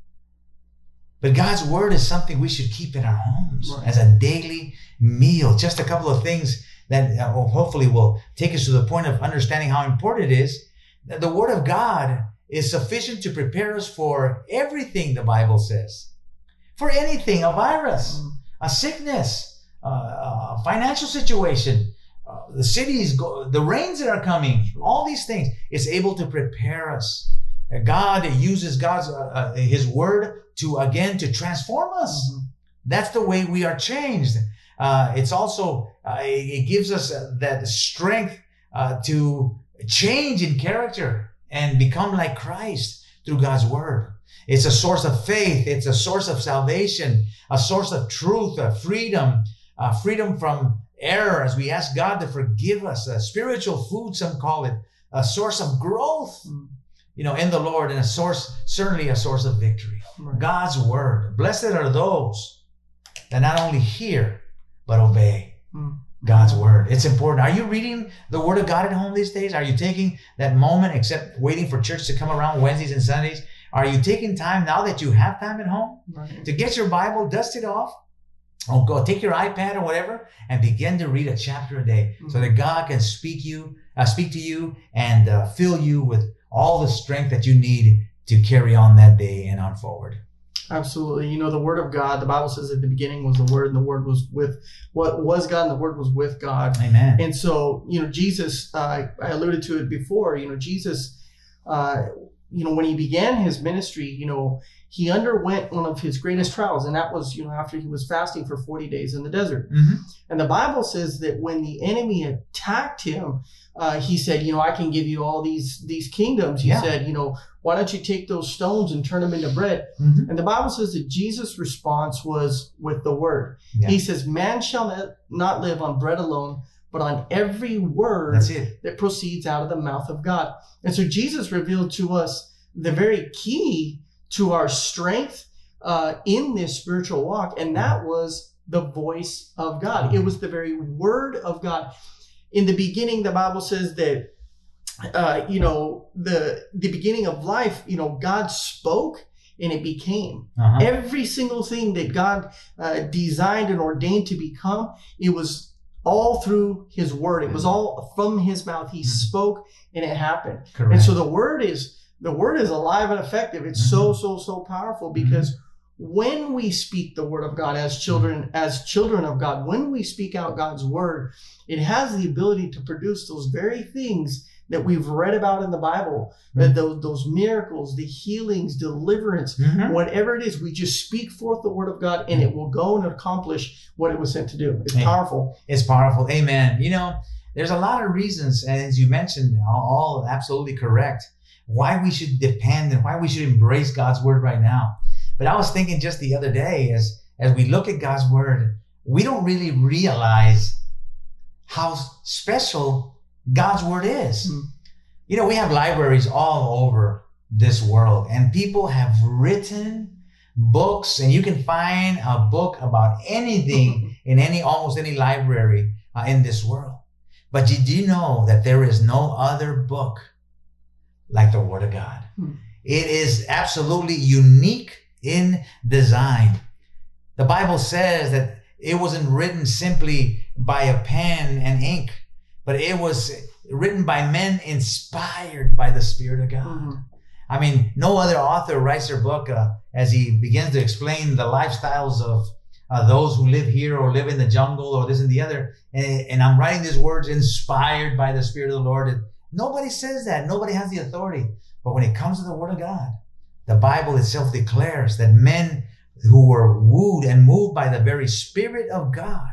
But God's Word is something we should keep in our homes right. as a daily meal. Just a couple of things that uh, hopefully will take us to the point of understanding how important it is. The Word of God is sufficient to prepare us for everything the Bible says. For anything, a virus. Mm-hmm. A sickness, uh, a financial situation, uh, the cities, go, the rains that are coming, all these things is able to prepare us. Uh, God uses God's uh, uh, His Word to again to transform us. Mm-hmm. That's the way we are changed. Uh, it's also uh, it gives us uh, that strength uh, to change in character and become like Christ through God's Word. It's a source of faith. It's a source of salvation, a source of truth, a freedom, uh, freedom from error as we ask God to forgive us, a spiritual food, some call it, a source of growth, you know, in the Lord, and a source, certainly a source of victory. Right. God's Word. Blessed are those that not only hear, but obey mm. God's Word. It's important. Are you reading the Word of God at home these days? Are you taking that moment, except waiting for church to come around Wednesdays and Sundays? Are you taking time now that you have time at home right. to get your Bible, dust it off, or go take your iPad or whatever and begin to read a chapter a day mm-hmm. so that God can speak you, uh, speak to you and uh, fill you with all the strength that you need to carry on that day and on forward.
Absolutely. You know, the Word of God, the Bible says at the beginning was the Word, and the Word was with what was God, and the Word was with God.
Amen.
And so, you know, Jesus, uh, I alluded to it before, you know, Jesus, uh, you know, when he began his ministry, you know, he underwent one of his greatest trials, and that was, you know, after he was fasting for forty days in the desert. Mm-hmm. And the Bible says that when the enemy attacked him, uh, he said, you know, I can give you all these, these kingdoms. He yeah. said, you know, why don't you take those stones and turn them into bread? Mm-hmm. And the Bible says that Jesus' response was with the Word. Yeah. He says, man shall not live on bread alone, but on every word that proceeds out of the mouth of God. And so Jesus revealed to us the very key to our strength uh, in this spiritual walk, and that was the voice of God. It was the very Word of God. In the beginning, the Bible says that, uh, you know, the the beginning of life, you know, God spoke and it became. Uh-huh. Every single thing that God uh, designed and ordained to become, it was all through His Word. It was all from His mouth. He mm-hmm. spoke and it happened. Correct. And so the Word is the Word is alive and effective. It's mm-hmm. so, so, so powerful because mm-hmm. when we speak the Word of God as children, mm-hmm. as children of God, when we speak out God's Word, it has the ability to produce those very things that we've read about in the Bible, mm-hmm. that those, those miracles, the healings, deliverance, mm-hmm. whatever it is, we just speak forth the Word of God and it will go and accomplish what it was sent to do. It's Amen. Powerful.
It's powerful. Amen. You know, there's a lot of reasons, and as you mentioned, all, all absolutely correct, why we should depend and why we should embrace God's Word right now. But I was thinking just the other day, as, as we look at God's Word, we don't really realize how special God's Word is. Mm-hmm. You know, we have libraries all over this world, and people have written books, and you can find a book about anything in any, almost any library uh, in this world. But did you know that there is no other book like the Word of God? Hmm. It is absolutely unique in design. The Bible says that it wasn't written simply by a pen and ink, but it was written by men inspired by the Spirit of God. Mm-hmm. I mean, no other author writes their book uh, as he begins to explain the lifestyles of uh, those who live here or live in the jungle or this and the other. And, and I'm writing these words inspired by the Spirit of the Lord. And nobody says that. Nobody has the authority. But when it comes to the Word of God, the Bible itself declares that men who were wooed and moved by the very Spirit of God,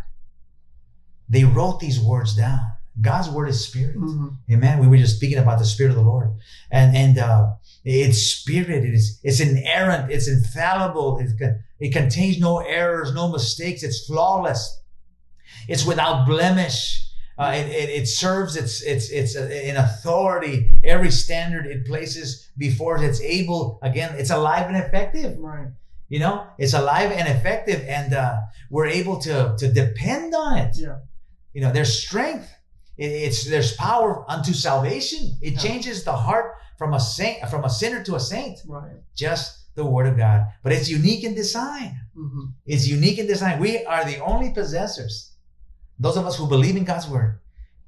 they wrote these words down. God's Word is Spirit. Mm-hmm. Amen. We were just speaking about the Spirit of the Lord. And, and, uh, it's Spirit. It is, it's inerrant. It's infallible. It, it contains no errors, no mistakes. It's flawless. It's without blemish. Uh, it, it, it serves its, its, its uh, in authority. Every standard it places before it, it's able, again, it's alive and effective.
Right.
You know, it's alive and effective, and, uh, we're able to, to depend on it.
Yeah.
You know, there's strength. It, it's, there's power unto salvation. It yeah. changes the heart from a saint, from a sinner to a saint.
Right.
Just the Word of God. But it's unique in design. Mm-hmm. It's unique in design. We are the only possessors, those of us who believe in God's Word,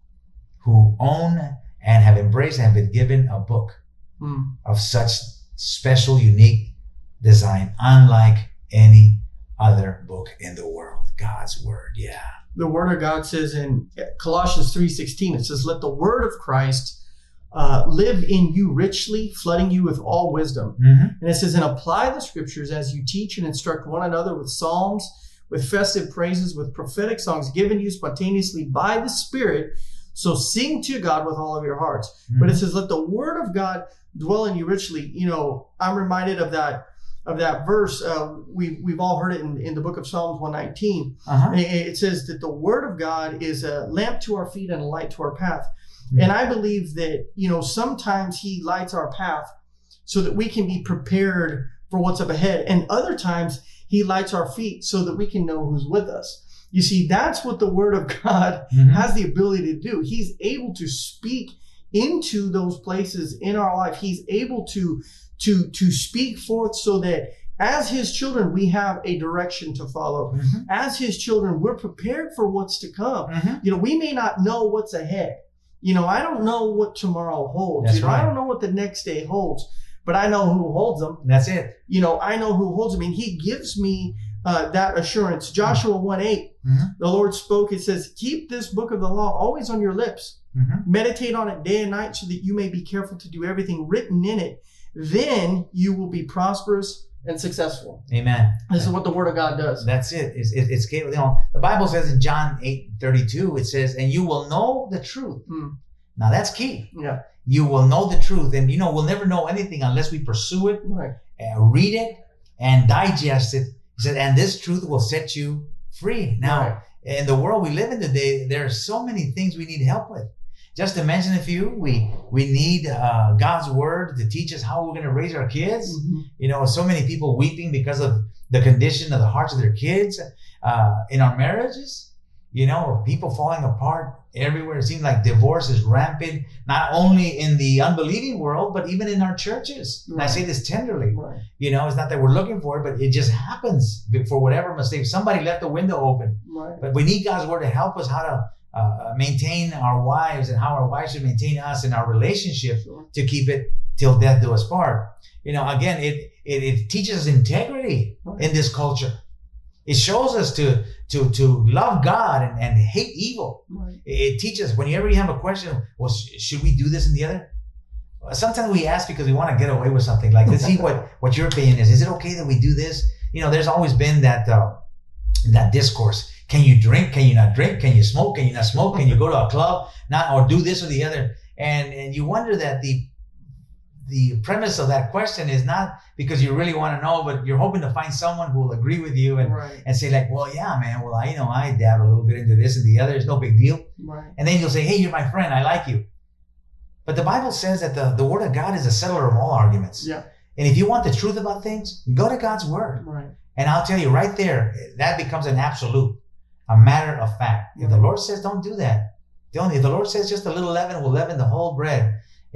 who own and have embraced and have been given a book mm. of such special, unique design, unlike any other book in the world. God's Word. Yeah.
The Word of God says in Colossians three sixteen, it says, let the Word of Christ Uh, live in you richly, flooding you with all wisdom. Mm-hmm. And it says, and apply the scriptures as you teach and instruct one another with psalms, with festive praises, with prophetic songs given you spontaneously by the Spirit. So sing to God with all of your hearts. Mm-hmm. But it says, let the Word of God dwell in you richly. You know, I'm reminded of that of that verse. Uh, we, we've all heard it in, in the book of Psalms one nineteen. Uh-huh. It, it says that the Word of God is a lamp to our feet and a light to our path. And I believe that, you know, sometimes he lights our path so that we can be prepared for what's up ahead. And other times he lights our feet so that we can know who's with us. You see, that's what the Word of God mm-hmm. has the ability to do. He's able to speak into those places in our life. He's able to, to, to speak forth so that as his children, we have a direction to follow. Mm-hmm. As his children, we're prepared for what's to come. Mm-hmm. You know, we may not know what's ahead. You know, I don't know what tomorrow holds.
That's
you know,
right.
I don't know what the next day holds, but I know who holds them.
That's it.
You know, I know who holds them, and he gives me uh, that assurance. Joshua one eight, mm-hmm. the Lord spoke. It says, keep this book of the law always on your lips. Mm-hmm. Meditate on it day and night so that you may be careful to do everything written in it. Then you will be prosperous and successful.
Amen.
This is what the Word of God does.
That's it. It's, it, it's you know, the Bible says in John eight thirty-two, it says, and you will know the truth. Mm. Now that's key.
Yeah.
You will know the truth. And you know, we'll never know anything unless we pursue it,
right.
and read it and digest it. He said, and this truth will set you free. Now, right. in the world we live in today, there are so many things we need help with. Just to mention a few, we we need uh, God's Word to teach us how we're going to raise our kids. Mm-hmm. You know, so many people weeping because of the condition of the hearts of their kids uh, in our marriages. You know, people falling apart everywhere. It seems like divorce is rampant, not only in the unbelieving world, but even in our churches. Right. And I say this tenderly. Right. You know, it's not that we're looking for it, but it just happens for whatever mistake. Somebody left the window open.
Right.
But we need God's Word to help us how to Uh, maintain our wives and how our wives should maintain us in our relationship sure. to keep it till death do us part. You know, again, it it, it teaches us integrity right. in this culture. It shows us to to to love God and, and hate evil. Right. It, it teaches when you ever have a question, well, sh- should we do this and the other? Sometimes we ask because we want to get away with something. Like, let's see what, what your opinion is. Is it okay that we do this? You know, there's always been that uh, that discourse. Can you drink? Can you not drink? Can you smoke? Can you not smoke? Can you go to a club? Not or do this or the other? And and you wonder that the the premise of that question is not because you really want to know, but you're hoping to find someone who will agree with you and,
right.
and say like, well, yeah, man, well, I you know I dab a little bit into this and the other. It's no big deal.
Right.
And then you'll say, hey, you're my friend. I like you. But the Bible says that the, the Word of God is a settler of all arguments.
Yeah.
And if you want the truth about things, go to God's word.
Right.
And I'll tell you right there, that becomes an absolute, a matter of fact. If the Lord says don't do that, don't. If the Lord says just a little leaven will leaven the whole bread, it,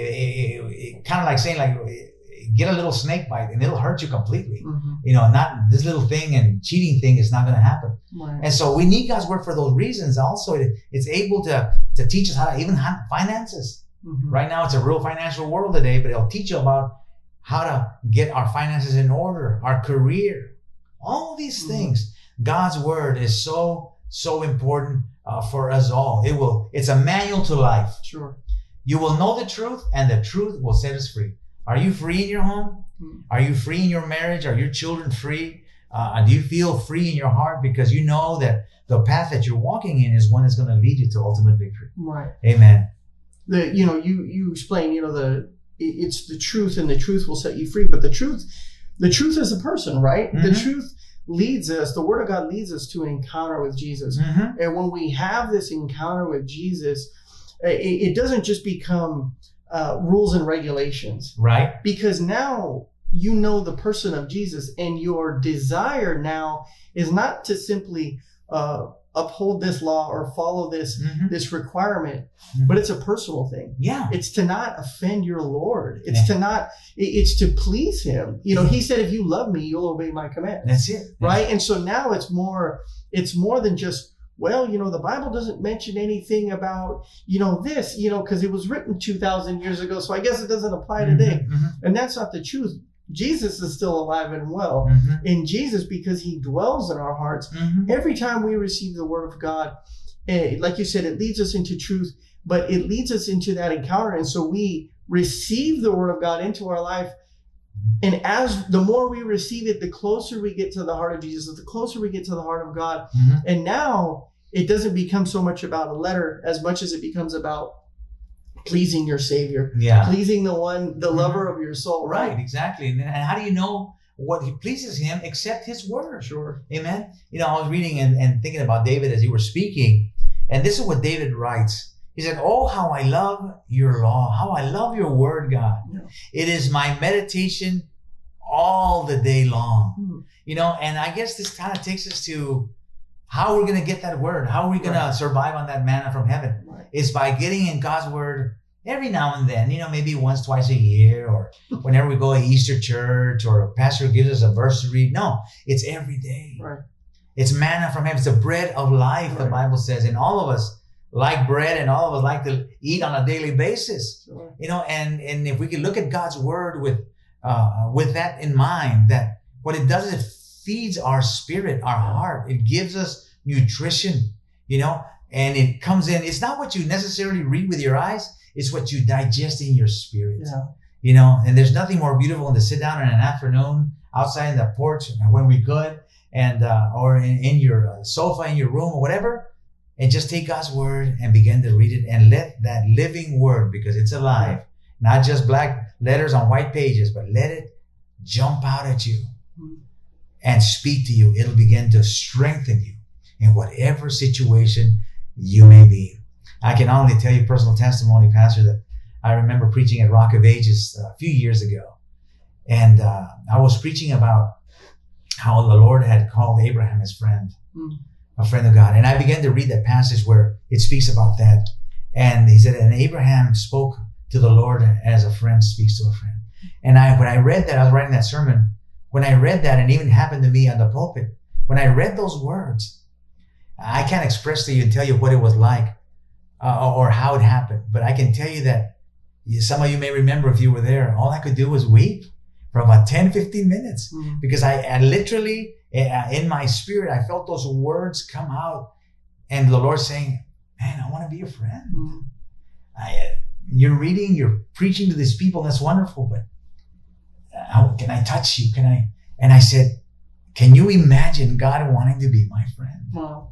it, it, it, kind of like saying like, get a little snake bite and it'll hurt you completely. Mm-hmm. You know, not this little thing and cheating thing is not going to happen. Right. And so we need God's word for those reasons. Also, it, it's able to, to teach us how to even handle finances. Mm-hmm. Right now, it's a real financial world today, but it'll teach you about how to get our finances in order, our career, all these mm-hmm. things. God's word is so, so important uh, for us all. It will, it's a manual to life.
Sure.
You will know the truth and the truth will set us free. Are you free in your home? Are you free in your marriage? Are your children free? Uh, do you feel free in your heart because you know that the path that you're walking in is one that's going to lead you to ultimate victory?
Right.
Amen.
The you know you you explain you know the it's the truth and the truth will set you free, but the truth the truth is a person, right? Mm-hmm. The truth leads us. The Word of God leads us to an encounter with Jesus, mm-hmm. and when we have this encounter with Jesus, it, it doesn't just become Uh, rules and regulations,
right?
Because now you know the person of Jesus, and your desire now is not to simply uh, uphold this law or follow this mm-hmm. this requirement, mm-hmm. but it's a personal thing.
Yeah,
it's to not offend your Lord. It's yeah. to not. It's to please Him. You know, yeah. He said, "If you love me, you'll obey my commands."
That's it,
right? And so now it's more. It's more than just. Well, you know, the Bible doesn't mention anything about, you know, this, you know, because it was written two thousand years ago. So I guess it doesn't apply today. Mm-hmm, mm-hmm. And that's not the truth. Jesus is still alive and well. Mm-hmm. In Jesus, because He dwells in our hearts. Mm-hmm. Every time we receive the Word of God, eh, like you said, it leads us into truth, but it leads us into that encounter. And so we receive the Word of God into our life. And as the more we receive it, the closer we get to the heart of Jesus, the closer we get to the heart of God. Mm-hmm. And now it doesn't become so much about a letter as much as it becomes about pleasing your Savior,
yeah.
pleasing the one, the mm-hmm. lover of your soul. Right,
right exactly. And how do you know what he pleases Him except His word?
Sure.
Amen. You know, I was reading and, and thinking about David as you were speaking, and this is what David writes. He said, "Oh, how I love your law, how I love your word, God. Yeah. It is my meditation all the day long." Mm-hmm. You know, and I guess this kind of takes us to how we're going to get that word. How are we going right. to survive on that manna from heaven? Right. Is by getting in God's word every now and then, you know, maybe once, twice a year, or whenever we go to Easter church or a pastor gives us a verse to read. No, it's every day.
Right.
It's manna from heaven. It's the bread of life, right. the Bible says. And all of us like bread, and all of us like to eat on a daily basis. Sure. You know, and, and if we can look at God's word with, uh, with that in mind, that what it does is it feeds our spirit, our heart. It gives us nutrition, you know, and it comes in. It's not what you necessarily read with your eyes. It's what you digest in your spirit, yeah. you know, and there's nothing more beautiful than to sit down in an afternoon outside in the porch when we could, and, uh, or in, in your sofa, in your room or whatever, and just take God's word and begin to read it and let that living word, because it's alive, yeah. not just black letters on white pages, but let it jump out at you mm-hmm. and speak to you. It'll begin to strengthen you in whatever situation you may be. I can only tell you personal testimony, Pastor, that I remember preaching at Rock of Ages a few years ago. And uh, I was preaching about how the Lord had called Abraham his friend, mm. a friend of God. And I began to read that passage where it speaks about that. And he said, and Abraham spoke to the Lord as a friend speaks to a friend. And I, when I read that, I was writing that sermon. When I read that, and it even happened to me on the pulpit, when I read those words, I can't express to you and tell you what it was like uh, or how it happened. But I can tell you that some of you may remember if you were there, all I could do was weep for about ten, fifteen minutes mm-hmm. because I, I literally, uh, in my spirit, I felt those words come out and the Lord saying, man, I want to be your friend. Mm-hmm. I, uh, you're reading, you're preaching to these people. That's wonderful. But how can I touch you? Can I? And I said, can you imagine God wanting to be my friend?
Wow.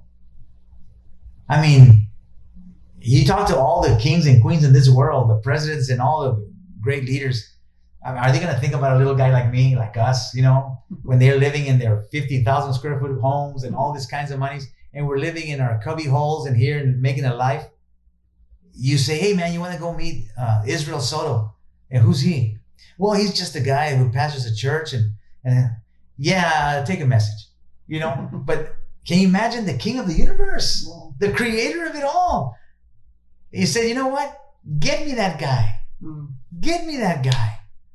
I mean, you talk to all the kings and queens in this world, the presidents and all the great leaders. I mean, are they going to think about a little guy like me, like us, you know, when they're living in their fifty thousand square foot homes and all these kinds of monies, and we're living in our cubby holes and here and making a life? You say, hey, man, you want to go meet uh, Israel Soto? And who's he? Well, he's just a guy who pastors a church and, and yeah, take a message, you know, but can you imagine the king of the universe, the creator of it all? He said, you know what? Get me that guy. Get me that guy.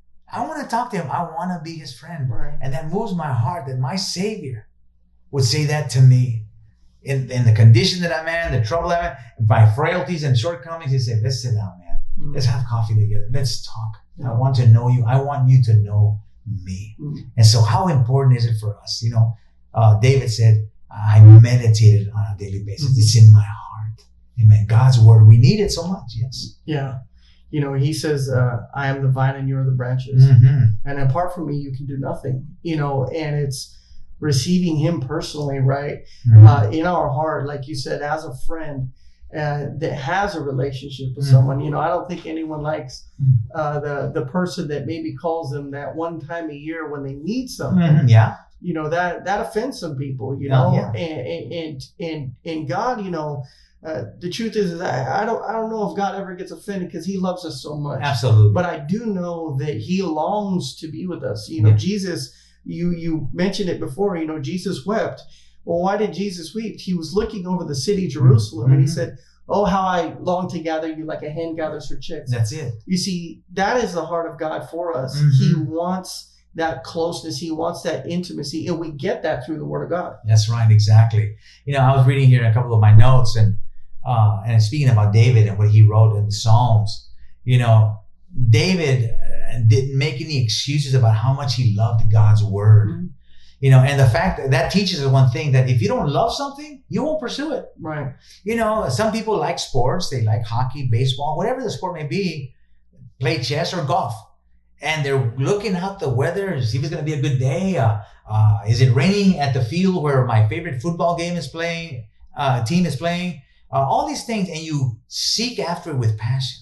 I want to talk to him. I want to be his friend.
Right.
And that moves my heart that my Savior would say that to me. In, in the condition that I'm in, the trouble I'm in, my frailties and shortcomings, he said, let's sit down, man. Mm. Let's have coffee together. Let's talk. Yeah. I want to know you. I want you to know me. Mm. And so how important is it for us? You know, uh, David said, I meditated on a daily basis. Mm-hmm. It's in my heart. Amen. God's word. We need it so much. Yes.
Yeah. You know, he says, uh, I am the vine and you are the branches.
Mm-hmm.
And apart from me, you can do nothing, you know, and it's receiving him personally, right? Mm-hmm. Uh, in our heart, like you said, as a friend uh, that has a relationship with mm-hmm. someone. You know, I don't think anyone likes uh, the, the person that maybe calls them that one time a year when they need something.
Mm-hmm. Yeah.
You know, that, that offends some people, you
yeah,
know,
yeah.
And, and, and, and God, you know, Uh, the truth is, is I, I don't I don't know if God ever gets offended because he loves us so much.
Absolutely.
But I do know that he longs to be with us. You know, yeah. Jesus, you you mentioned it before, you know, Jesus wept. Well, why did Jesus weep? He was looking over the city, Jerusalem, mm-hmm. and he said, oh, how I long to gather you like a hen gathers her chicks.
That's it.
You see, that is the heart of God for us.
Mm-hmm.
He wants that closeness. He wants that intimacy. And we get that through the word of God.
That's right. Exactly. You know, I was reading here a couple of my notes and Uh, and speaking about David and what he wrote in the Psalms, you know, David didn't make any excuses about how much he loved God's word. Mm-hmm. You know, and the fact that that teaches us one thing, that if you don't love something, you won't pursue it.
Right.
You know, some people like sports. They like hockey, baseball, whatever the sport may be, play chess or golf. And they're looking out the weather, see if it's going to be a good day. Uh, uh, is it raining at the field where my favorite football game is playing, uh, team is playing? Uh, all these things, and you seek after it with passion.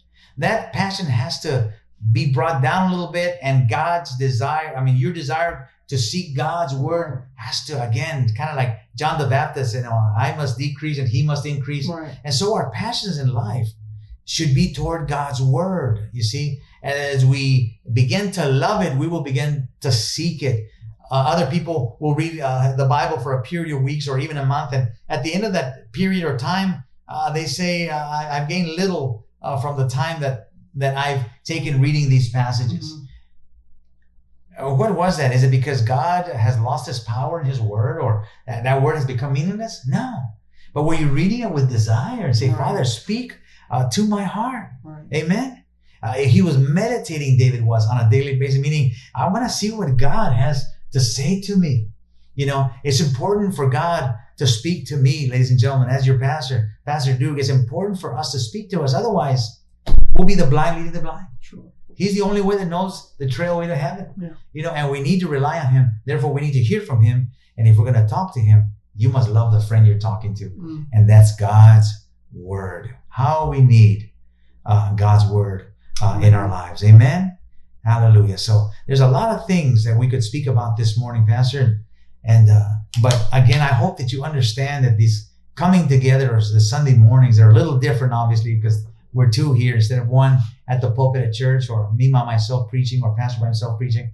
That passion has to be brought down a little bit, and God's desire, I mean, your desire to seek God's word has to, again, kind of like John the Baptist, you know, I must decrease and he must increase.
Right.
And so our passions in life should be toward God's word, you see. And as we begin to love it, we will begin to seek it. Uh, other people will read uh, the Bible for a period of weeks or even a month. And at the end of that period or time, uh, they say, uh, I've gained little uh, from the time that, that I've taken reading these passages. Mm-hmm. Uh, what was that? Is it because God has lost his power in his word, or that, that word has become meaningless? No. But were you reading it with desire and say, right. Father, speak uh, to my heart. Right. Amen. Uh, he was meditating, David was, on a daily basis, meaning I want to see what God has to say to me. You know, it's important for God to speak to me, ladies and gentlemen, as your pastor, Pastor Duke. It's important for us to speak to us. Otherwise, we'll be the blind leading the blind.
Sure.
He's the only one that knows the trail way to heaven.
Yeah.
You know, and we need to rely on him. Therefore, we need to hear from him. And if we're going to talk to him, you must love the friend you're talking to. Mm. And that's God's word. How we need uh, God's word uh, mm. in our lives. Amen. Hallelujah. So there's a lot of things that we could speak about this morning, Pastor. And, uh, but again, I hope that you understand that these coming together, the Sunday mornings, are a little different, obviously, because we're two here instead of one at the pulpit at church, or me by myself preaching, or Pastor by himself preaching.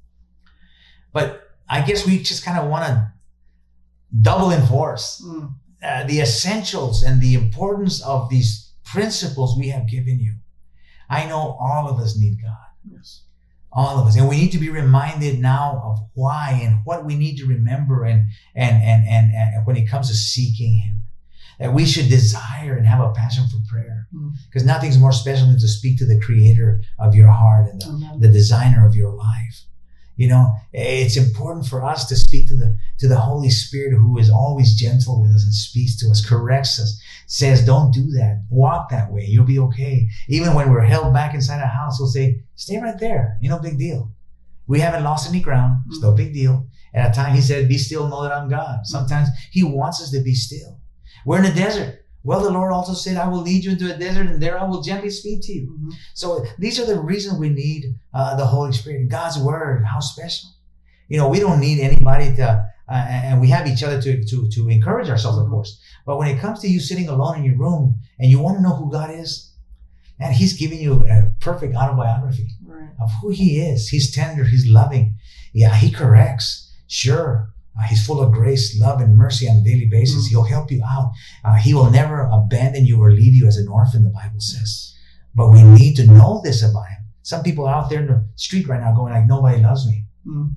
But I guess we just kind of want to double enforce mm. uh, the essentials and the importance of these principles we have given you. I know all of us need God.
Yes.
All of us. And we need to be reminded now of why and what we need to remember, and, and, and, and, and when it comes to seeking him, that we should desire and have a passion for prayer, because mm. nothing's more special than to speak to the creator of your heart and the, mm-hmm. the designer of your life. You know, it's important for us to speak to the, to the Holy Spirit, who is always gentle with us and speaks to us, corrects us, says, don't do that. Walk that way. You'll be okay. Even when we're held back inside a house, he'll say, stay right there. You know, big deal. We haven't lost any ground. It's no big deal. At a time, he said, be still, know that I'm God. Sometimes he wants us to be still. We're in a desert. Well, the Lord also said, I will lead you into a desert, and there I will gently speak to you. Mm-hmm. So these are the reasons we need uh, the Holy Spirit. God's word, how special. You know, we don't need anybody to, uh, and we have each other to, to, to encourage ourselves, of course. But when it comes to you sitting alone in your room and you want to know who God is, and he's giving you a perfect autobiography.
Right. right.
of who he is. He's tender. He's loving. Yeah, he corrects. Sure. Uh, he's full of grace, love, and mercy on a daily basis. Mm. He'll help you out. Uh, he will never abandon you or leave you as an orphan, the Bible says. But we need to know this about him. Some people are out there in the street right now going like, nobody loves me. Mm.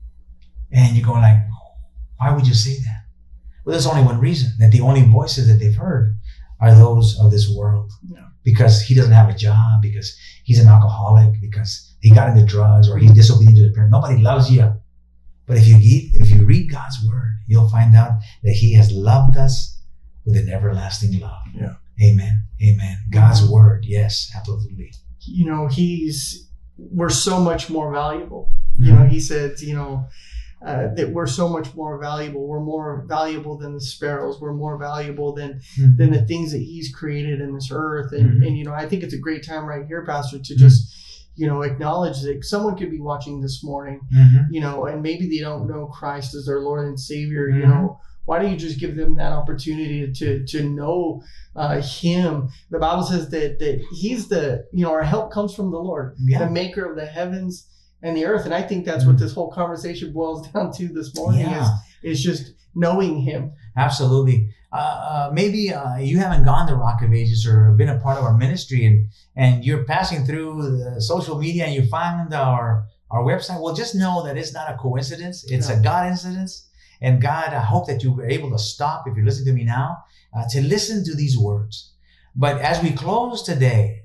And you're going like, why would you say that? Well, there's only one reason, that the only voices that they've heard are those of this world. Yeah. Because he doesn't have a job, because he's an alcoholic, because he got into drugs, or he's disobedient to his parents. Nobody loves you. But if you eat, if you read God's word, you'll find out that he has loved us with an everlasting love.
Yeah.
Amen. Amen. God's mm-hmm. word. Yes, absolutely.
You know, he's, we're so much more valuable. Mm-hmm. You know, he said, you know, uh, that we're so much more valuable. We're more valuable than the sparrows. We're more valuable than, mm-hmm. than the things that he's created in this earth. And, mm-hmm. and, you know, I think it's a great time right here, Pastor, to just, you know, acknowledge that someone could be watching this morning, mm-hmm. you know, and maybe they don't know Christ as their Lord and Savior. Mm-hmm. You know, why don't you just give them that opportunity to to know uh, him? The Bible says that that he's the, you know, our help comes from the Lord, yeah. the maker of the heavens and the earth. And I think that's mm-hmm. what this whole conversation boils down to this morning yeah. is, is just knowing him.
Absolutely. Uh, uh, maybe uh, you haven't gone to Rock of Ages or been a part of our ministry, and, and you're passing through the social media and you find our, our website. Well, just know that it's not a coincidence. It's no. a God incidence. And God, I hope that you were able to stop, if you're listening to me now, uh, to listen to these words. But as we close today,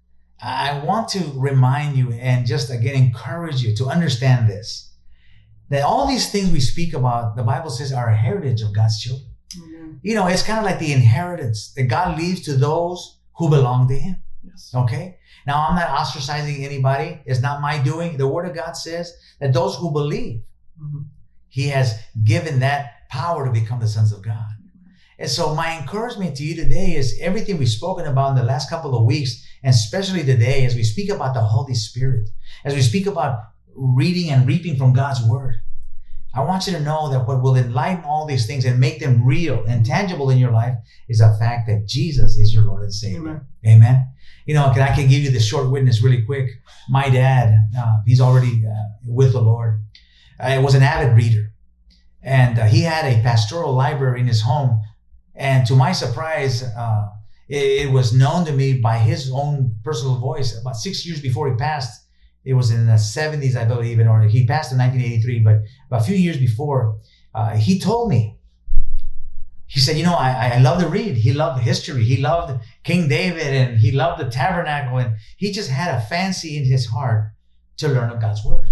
I want to remind you and just again encourage you to understand this, that all these things we speak about, the Bible says, are a heritage of God's children. Mm-hmm. You know, it's kind of like the inheritance that God leaves to those who belong to him. Yes. Okay? Now, I'm not ostracizing anybody. It's not my doing. The Word of God says that those who believe, mm-hmm. he has given that power to become the sons of God. And so my encouragement to you today is everything we've spoken about in the last couple of weeks, and especially today, as we speak about the Holy Spirit, as we speak about reading and reaping from God's Word, I want you to know that what will enlighten all these things and make them real and tangible in your life is the fact that Jesus is your Lord and Savior. Amen. Amen. You know, can I can give you this short witness really quick. My dad, uh, he's already uh, with the Lord. I was an avid reader, and uh, he had a pastoral library in his home. And to my surprise, uh, it, it was known to me by his own personal voice about six years before he passed. It was in the seventies, I believe, or he passed in nineteen eighty-three, but a few years before, uh, he told me, he said, you know, I, I love to read. He loved history. He loved King David, and he loved the tabernacle, and he just had a fancy in his heart to learn of God's Word.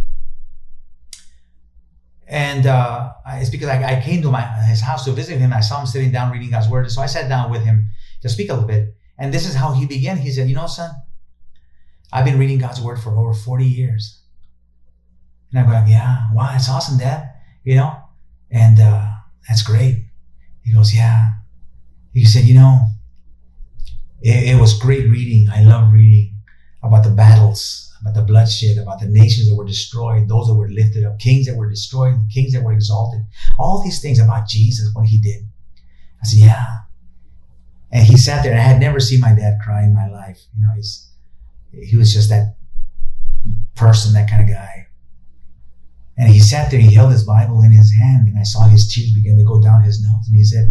And uh, it's because I, I came to my his house to visit him. I saw him sitting down reading God's Word. And so I sat down with him to speak a little bit. And this is how he began. He said, you know, son, I've been reading God's Word for over forty years. And I'm going, yeah, wow, that's awesome, Dad. You know, and uh, that's great. He goes, yeah. He said, you know, it, it was great reading. I love reading about the battles, about the bloodshed, about the nations that were destroyed, those that were lifted up, kings that were destroyed, kings that were exalted. All these things about Jesus, what he did. I said, yeah. And he sat there, and I had never seen my dad cry in my life. You know, he's he was just that person, that kind of guy. And he sat there, he held his Bible in his hand, and I saw his tears begin to go down his nose. And he said,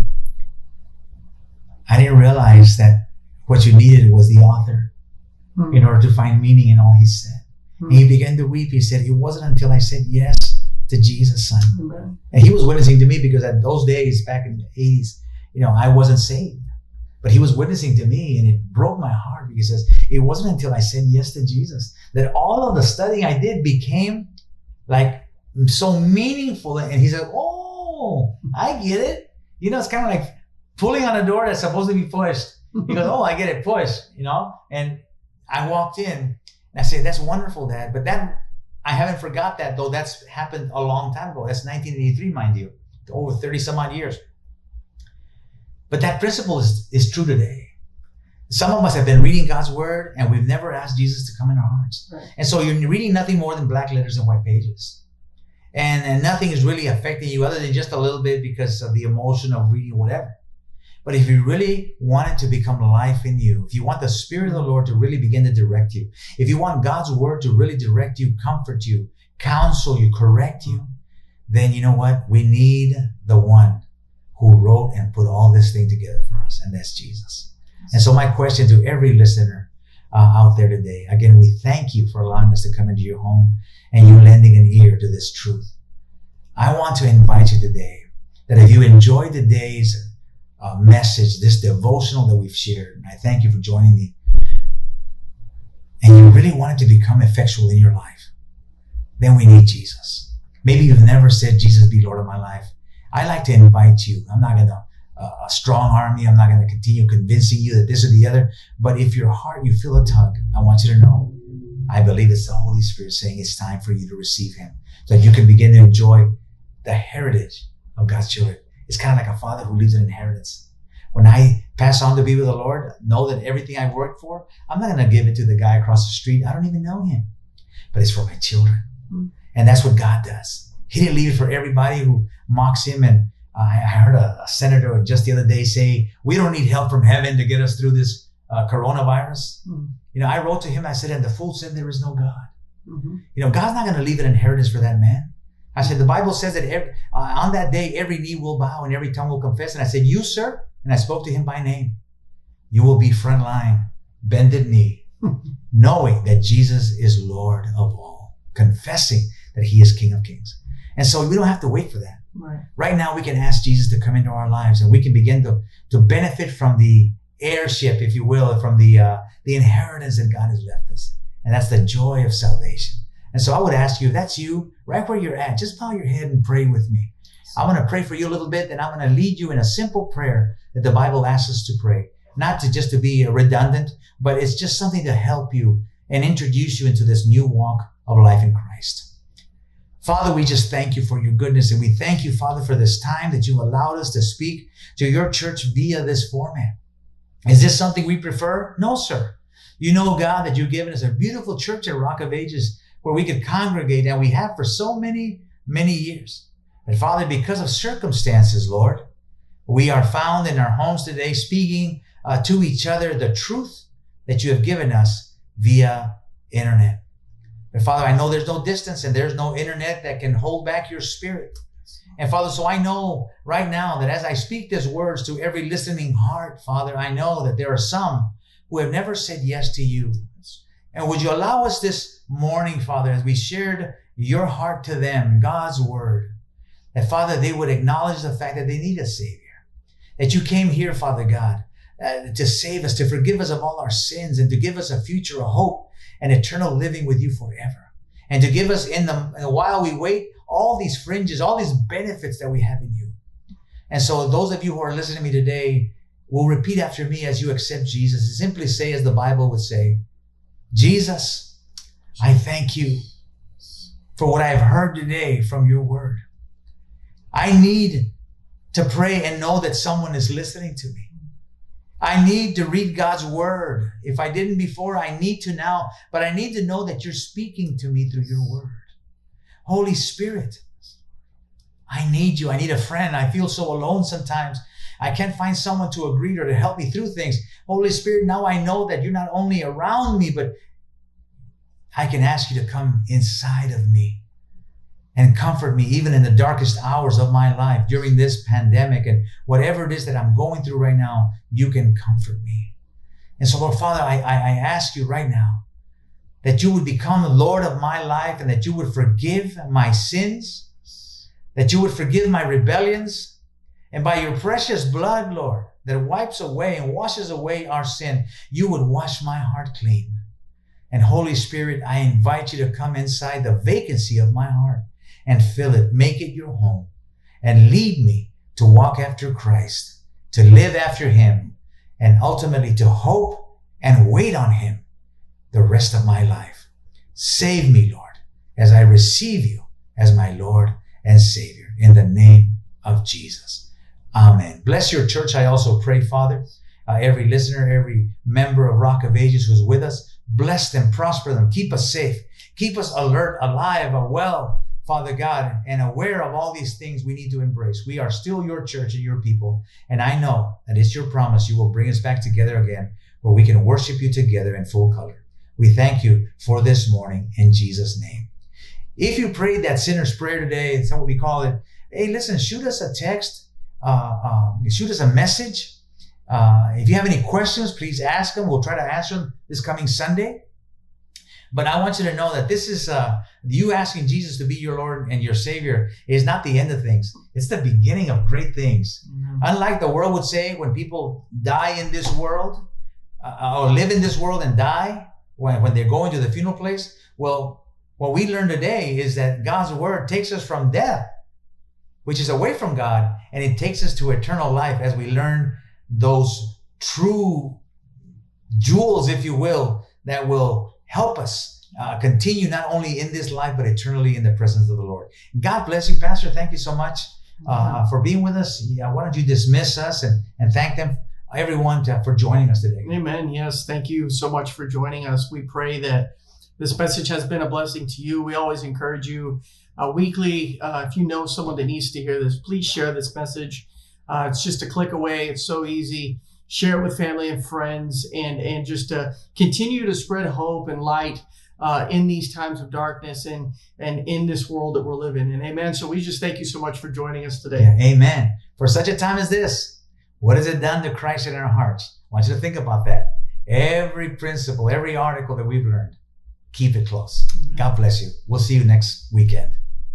I didn't realize that what you needed was the author mm-hmm. in order to find meaning in all he said. Mm-hmm. And he began to weep. He said, it wasn't until I said yes to Jesus, son. Mm-hmm. And he was witnessing to me, because at those days, back in the eighties, you know, I wasn't saved. But he was witnessing to me, and it broke my heart, because he says, it wasn't until I said yes to Jesus that all of the studying I did became like so meaningful. And he said, oh, I get it. You know, it's kind of like pulling on a door that's supposed to be pushed. He goes, oh, I get it, pushed, you know? And I walked in, and I said, that's wonderful, Dad. But that, I haven't forgot that, though that's happened a long time ago. That's nineteen eighty-three, mind you, over thirty some odd years. But that principle is, is true today. Some of us have been reading God's Word, and we've never asked Jesus to come in our hearts. Right. And so you're reading nothing more than black letters and white pages. And, and nothing is really affecting you other than just a little bit because of the emotion of reading whatever. But if you really want it to become life in you, if you want the Spirit of the Lord to really begin to direct you, if you want God's word to really direct you, comfort you, counsel you, correct you, then you know what? We need the one who wrote and put all this thing together for us, and that's Jesus. And so my question to every listener uh, out there today, again, we thank you for allowing us to come into your home and you lending an ear to this truth. I want to invite you today that if you enjoyed today's uh, message, this devotional that we've shared, and I thank you for joining me, and you really want it to become effectual in your life, then we need Jesus. Maybe you've never said, Jesus be Lord of my life. I like to invite you. I'm not going to uh, strong arm you. I'm not going to continue convincing you that this or the other. But if your heart, you feel a tug, I want you to know, I believe it's the Holy Spirit saying it's time for you to receive him so that you can begin to enjoy the heritage of God's children. It's kind of like a father who leaves an inheritance. When I pass on to be with the Lord, know that everything I worked for, I'm not going to give it to the guy across the street. I don't even know him, but it's for my children. Mm. And that's what God does. He didn't leave it for everybody who mocks him. And uh, I heard a, a senator just the other day say, we don't need help from heaven to get us through this uh, coronavirus. Mm. You know, I wrote to him, I said, and the fool said there is no God. Mm-hmm. You know, God's not going to leave an inheritance for that man. I said, the Bible says that every, uh, on that day, every knee will bow and every tongue will confess. And I said, you, sir, and I spoke to him by name, you will be front line, bended knee, knowing that Jesus is Lord of all, confessing that he is King of Kings. And so we don't have to wait for that. Right. Right now, we can ask Jesus to come into our lives and we can begin to, to benefit from the heirship, if you will, from the, uh, the inheritance that God has left us. And that's the joy of salvation. And so I would ask you, if that's you, right where you're at, just bow your head and pray with me. I want to pray for you a little bit, and I'm going to lead you in a simple prayer that the Bible asks us to pray. Not to just to be redundant, but it's just something to help you and introduce you into this new walk of life in Christ. Father, we just thank you for your goodness, and we thank you, Father, for this time that you allowed us to speak to your church via this format. Is this something we prefer? No, sir. You know, God, that you've given us a beautiful church at Rock of Ages where we could congregate, and we have for so many, many years. But Father, because of circumstances, Lord, we are found in our homes today speaking uh, to each other the truth that you have given us via internet. But Father, I know there's no distance and there's no internet that can hold back your spirit. And Father, so I know right now that as I speak these words to every listening heart, Father, I know that there are some who have never said yes to you. And would you allow us this morning, Father, as we shared your heart to them, God's word, that, Father, they would acknowledge the fact that they need a Savior, that you came here, Father God, uh, to save us, to forgive us of all our sins, and to give us a future, a hope, and eternal living with you forever. And to give us, in the while we wait, all these fringes, all these benefits that we have in you. And so those of you who are listening to me today will repeat after me as you accept Jesus, and simply say, as the Bible would say, Jesus, I thank you for what I've heard today from your word. I need to pray and know that someone is listening to me. I need to read God's word. If I didn't before, I need to now, but I need to know that you're speaking to me through your word. Holy Spirit, I need you. I need a friend. I feel so alone sometimes. I can't find someone to agree or to help me through things. Holy Spirit, now I know that you're not only around me, but I can ask you to come inside of me and comfort me even in the darkest hours of my life during this pandemic, and whatever it is that I'm going through right now, you can comfort me. And so, Lord Father, I, I, I ask you right now that you would become the Lord of my life, and that you would forgive my sins, that you would forgive my rebellions, and by your precious blood, Lord, that wipes away and washes away our sin, you would wash my heart clean. And Holy Spirit, I invite you to come inside the vacancy of my heart and fill it, make it your home, and lead me to walk after Christ, to live after him, and ultimately to hope and wait on him the rest of my life. Save me, Lord, as I receive you as my Lord and Savior, in the name of Jesus. Amen. Bless your church. I also pray, Father, uh, every listener, every member of Rock of Ages who's with us, bless them, prosper them, keep us safe, keep us alert, alive, well. Father God, and aware of all these things we need to embrace. We are still your church and your people. And I know that it's your promise you will bring us back together again where we can worship you together in full color. We thank you for this morning in Jesus' name. If you prayed that sinner's prayer today, it's what we call it. Hey, listen, shoot us a text, uh, um, shoot us a message. Uh, if you have any questions, please ask them. We'll try to answer them this coming Sunday. But I want you to know that this is, uh, you asking Jesus to be your Lord and your Savior is not the end of things. It's the beginning of great things. Mm-hmm. Unlike the world would say, when people die in this world, uh, or live in this world and die, when, when they're going to the funeral place, well, what we learn today is that God's word takes us from death, which is away from God, and it takes us to eternal life as we learn those true jewels, if you will, that will help us uh, continue not only in this life, but eternally in the presence of the Lord. God bless you, Pastor. Thank you so much uh, for being with us. Yeah, why don't you dismiss us and, and thank them, everyone, to, for joining us today.
Amen. Yes, thank you so much for joining us. We pray that this message has been a blessing to you. We always encourage you uh, weekly. Uh, if you know someone that needs to hear this, please share this message. Uh, it's just a click away. It's so easy. Share it with family and friends, and, and just to continue to spread hope and light uh, in these times of darkness and, and in this world that we're living in. Amen. So we just thank you so much for joining us today.
Yeah, amen. For such a time as this, what has it done to Christ in our hearts? I want you to think about that. Every principle, every article that we've learned, keep it close. Amen. God bless you. We'll see you next weekend.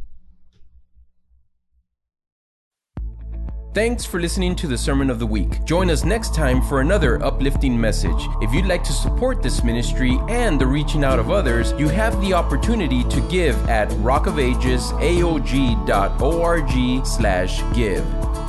Thanks for listening to the Sermon of the Week. Join us next time for another uplifting message. If you'd like to support this ministry and the reaching out of others, you have the opportunity to give at rockofagesaog dot org slash give.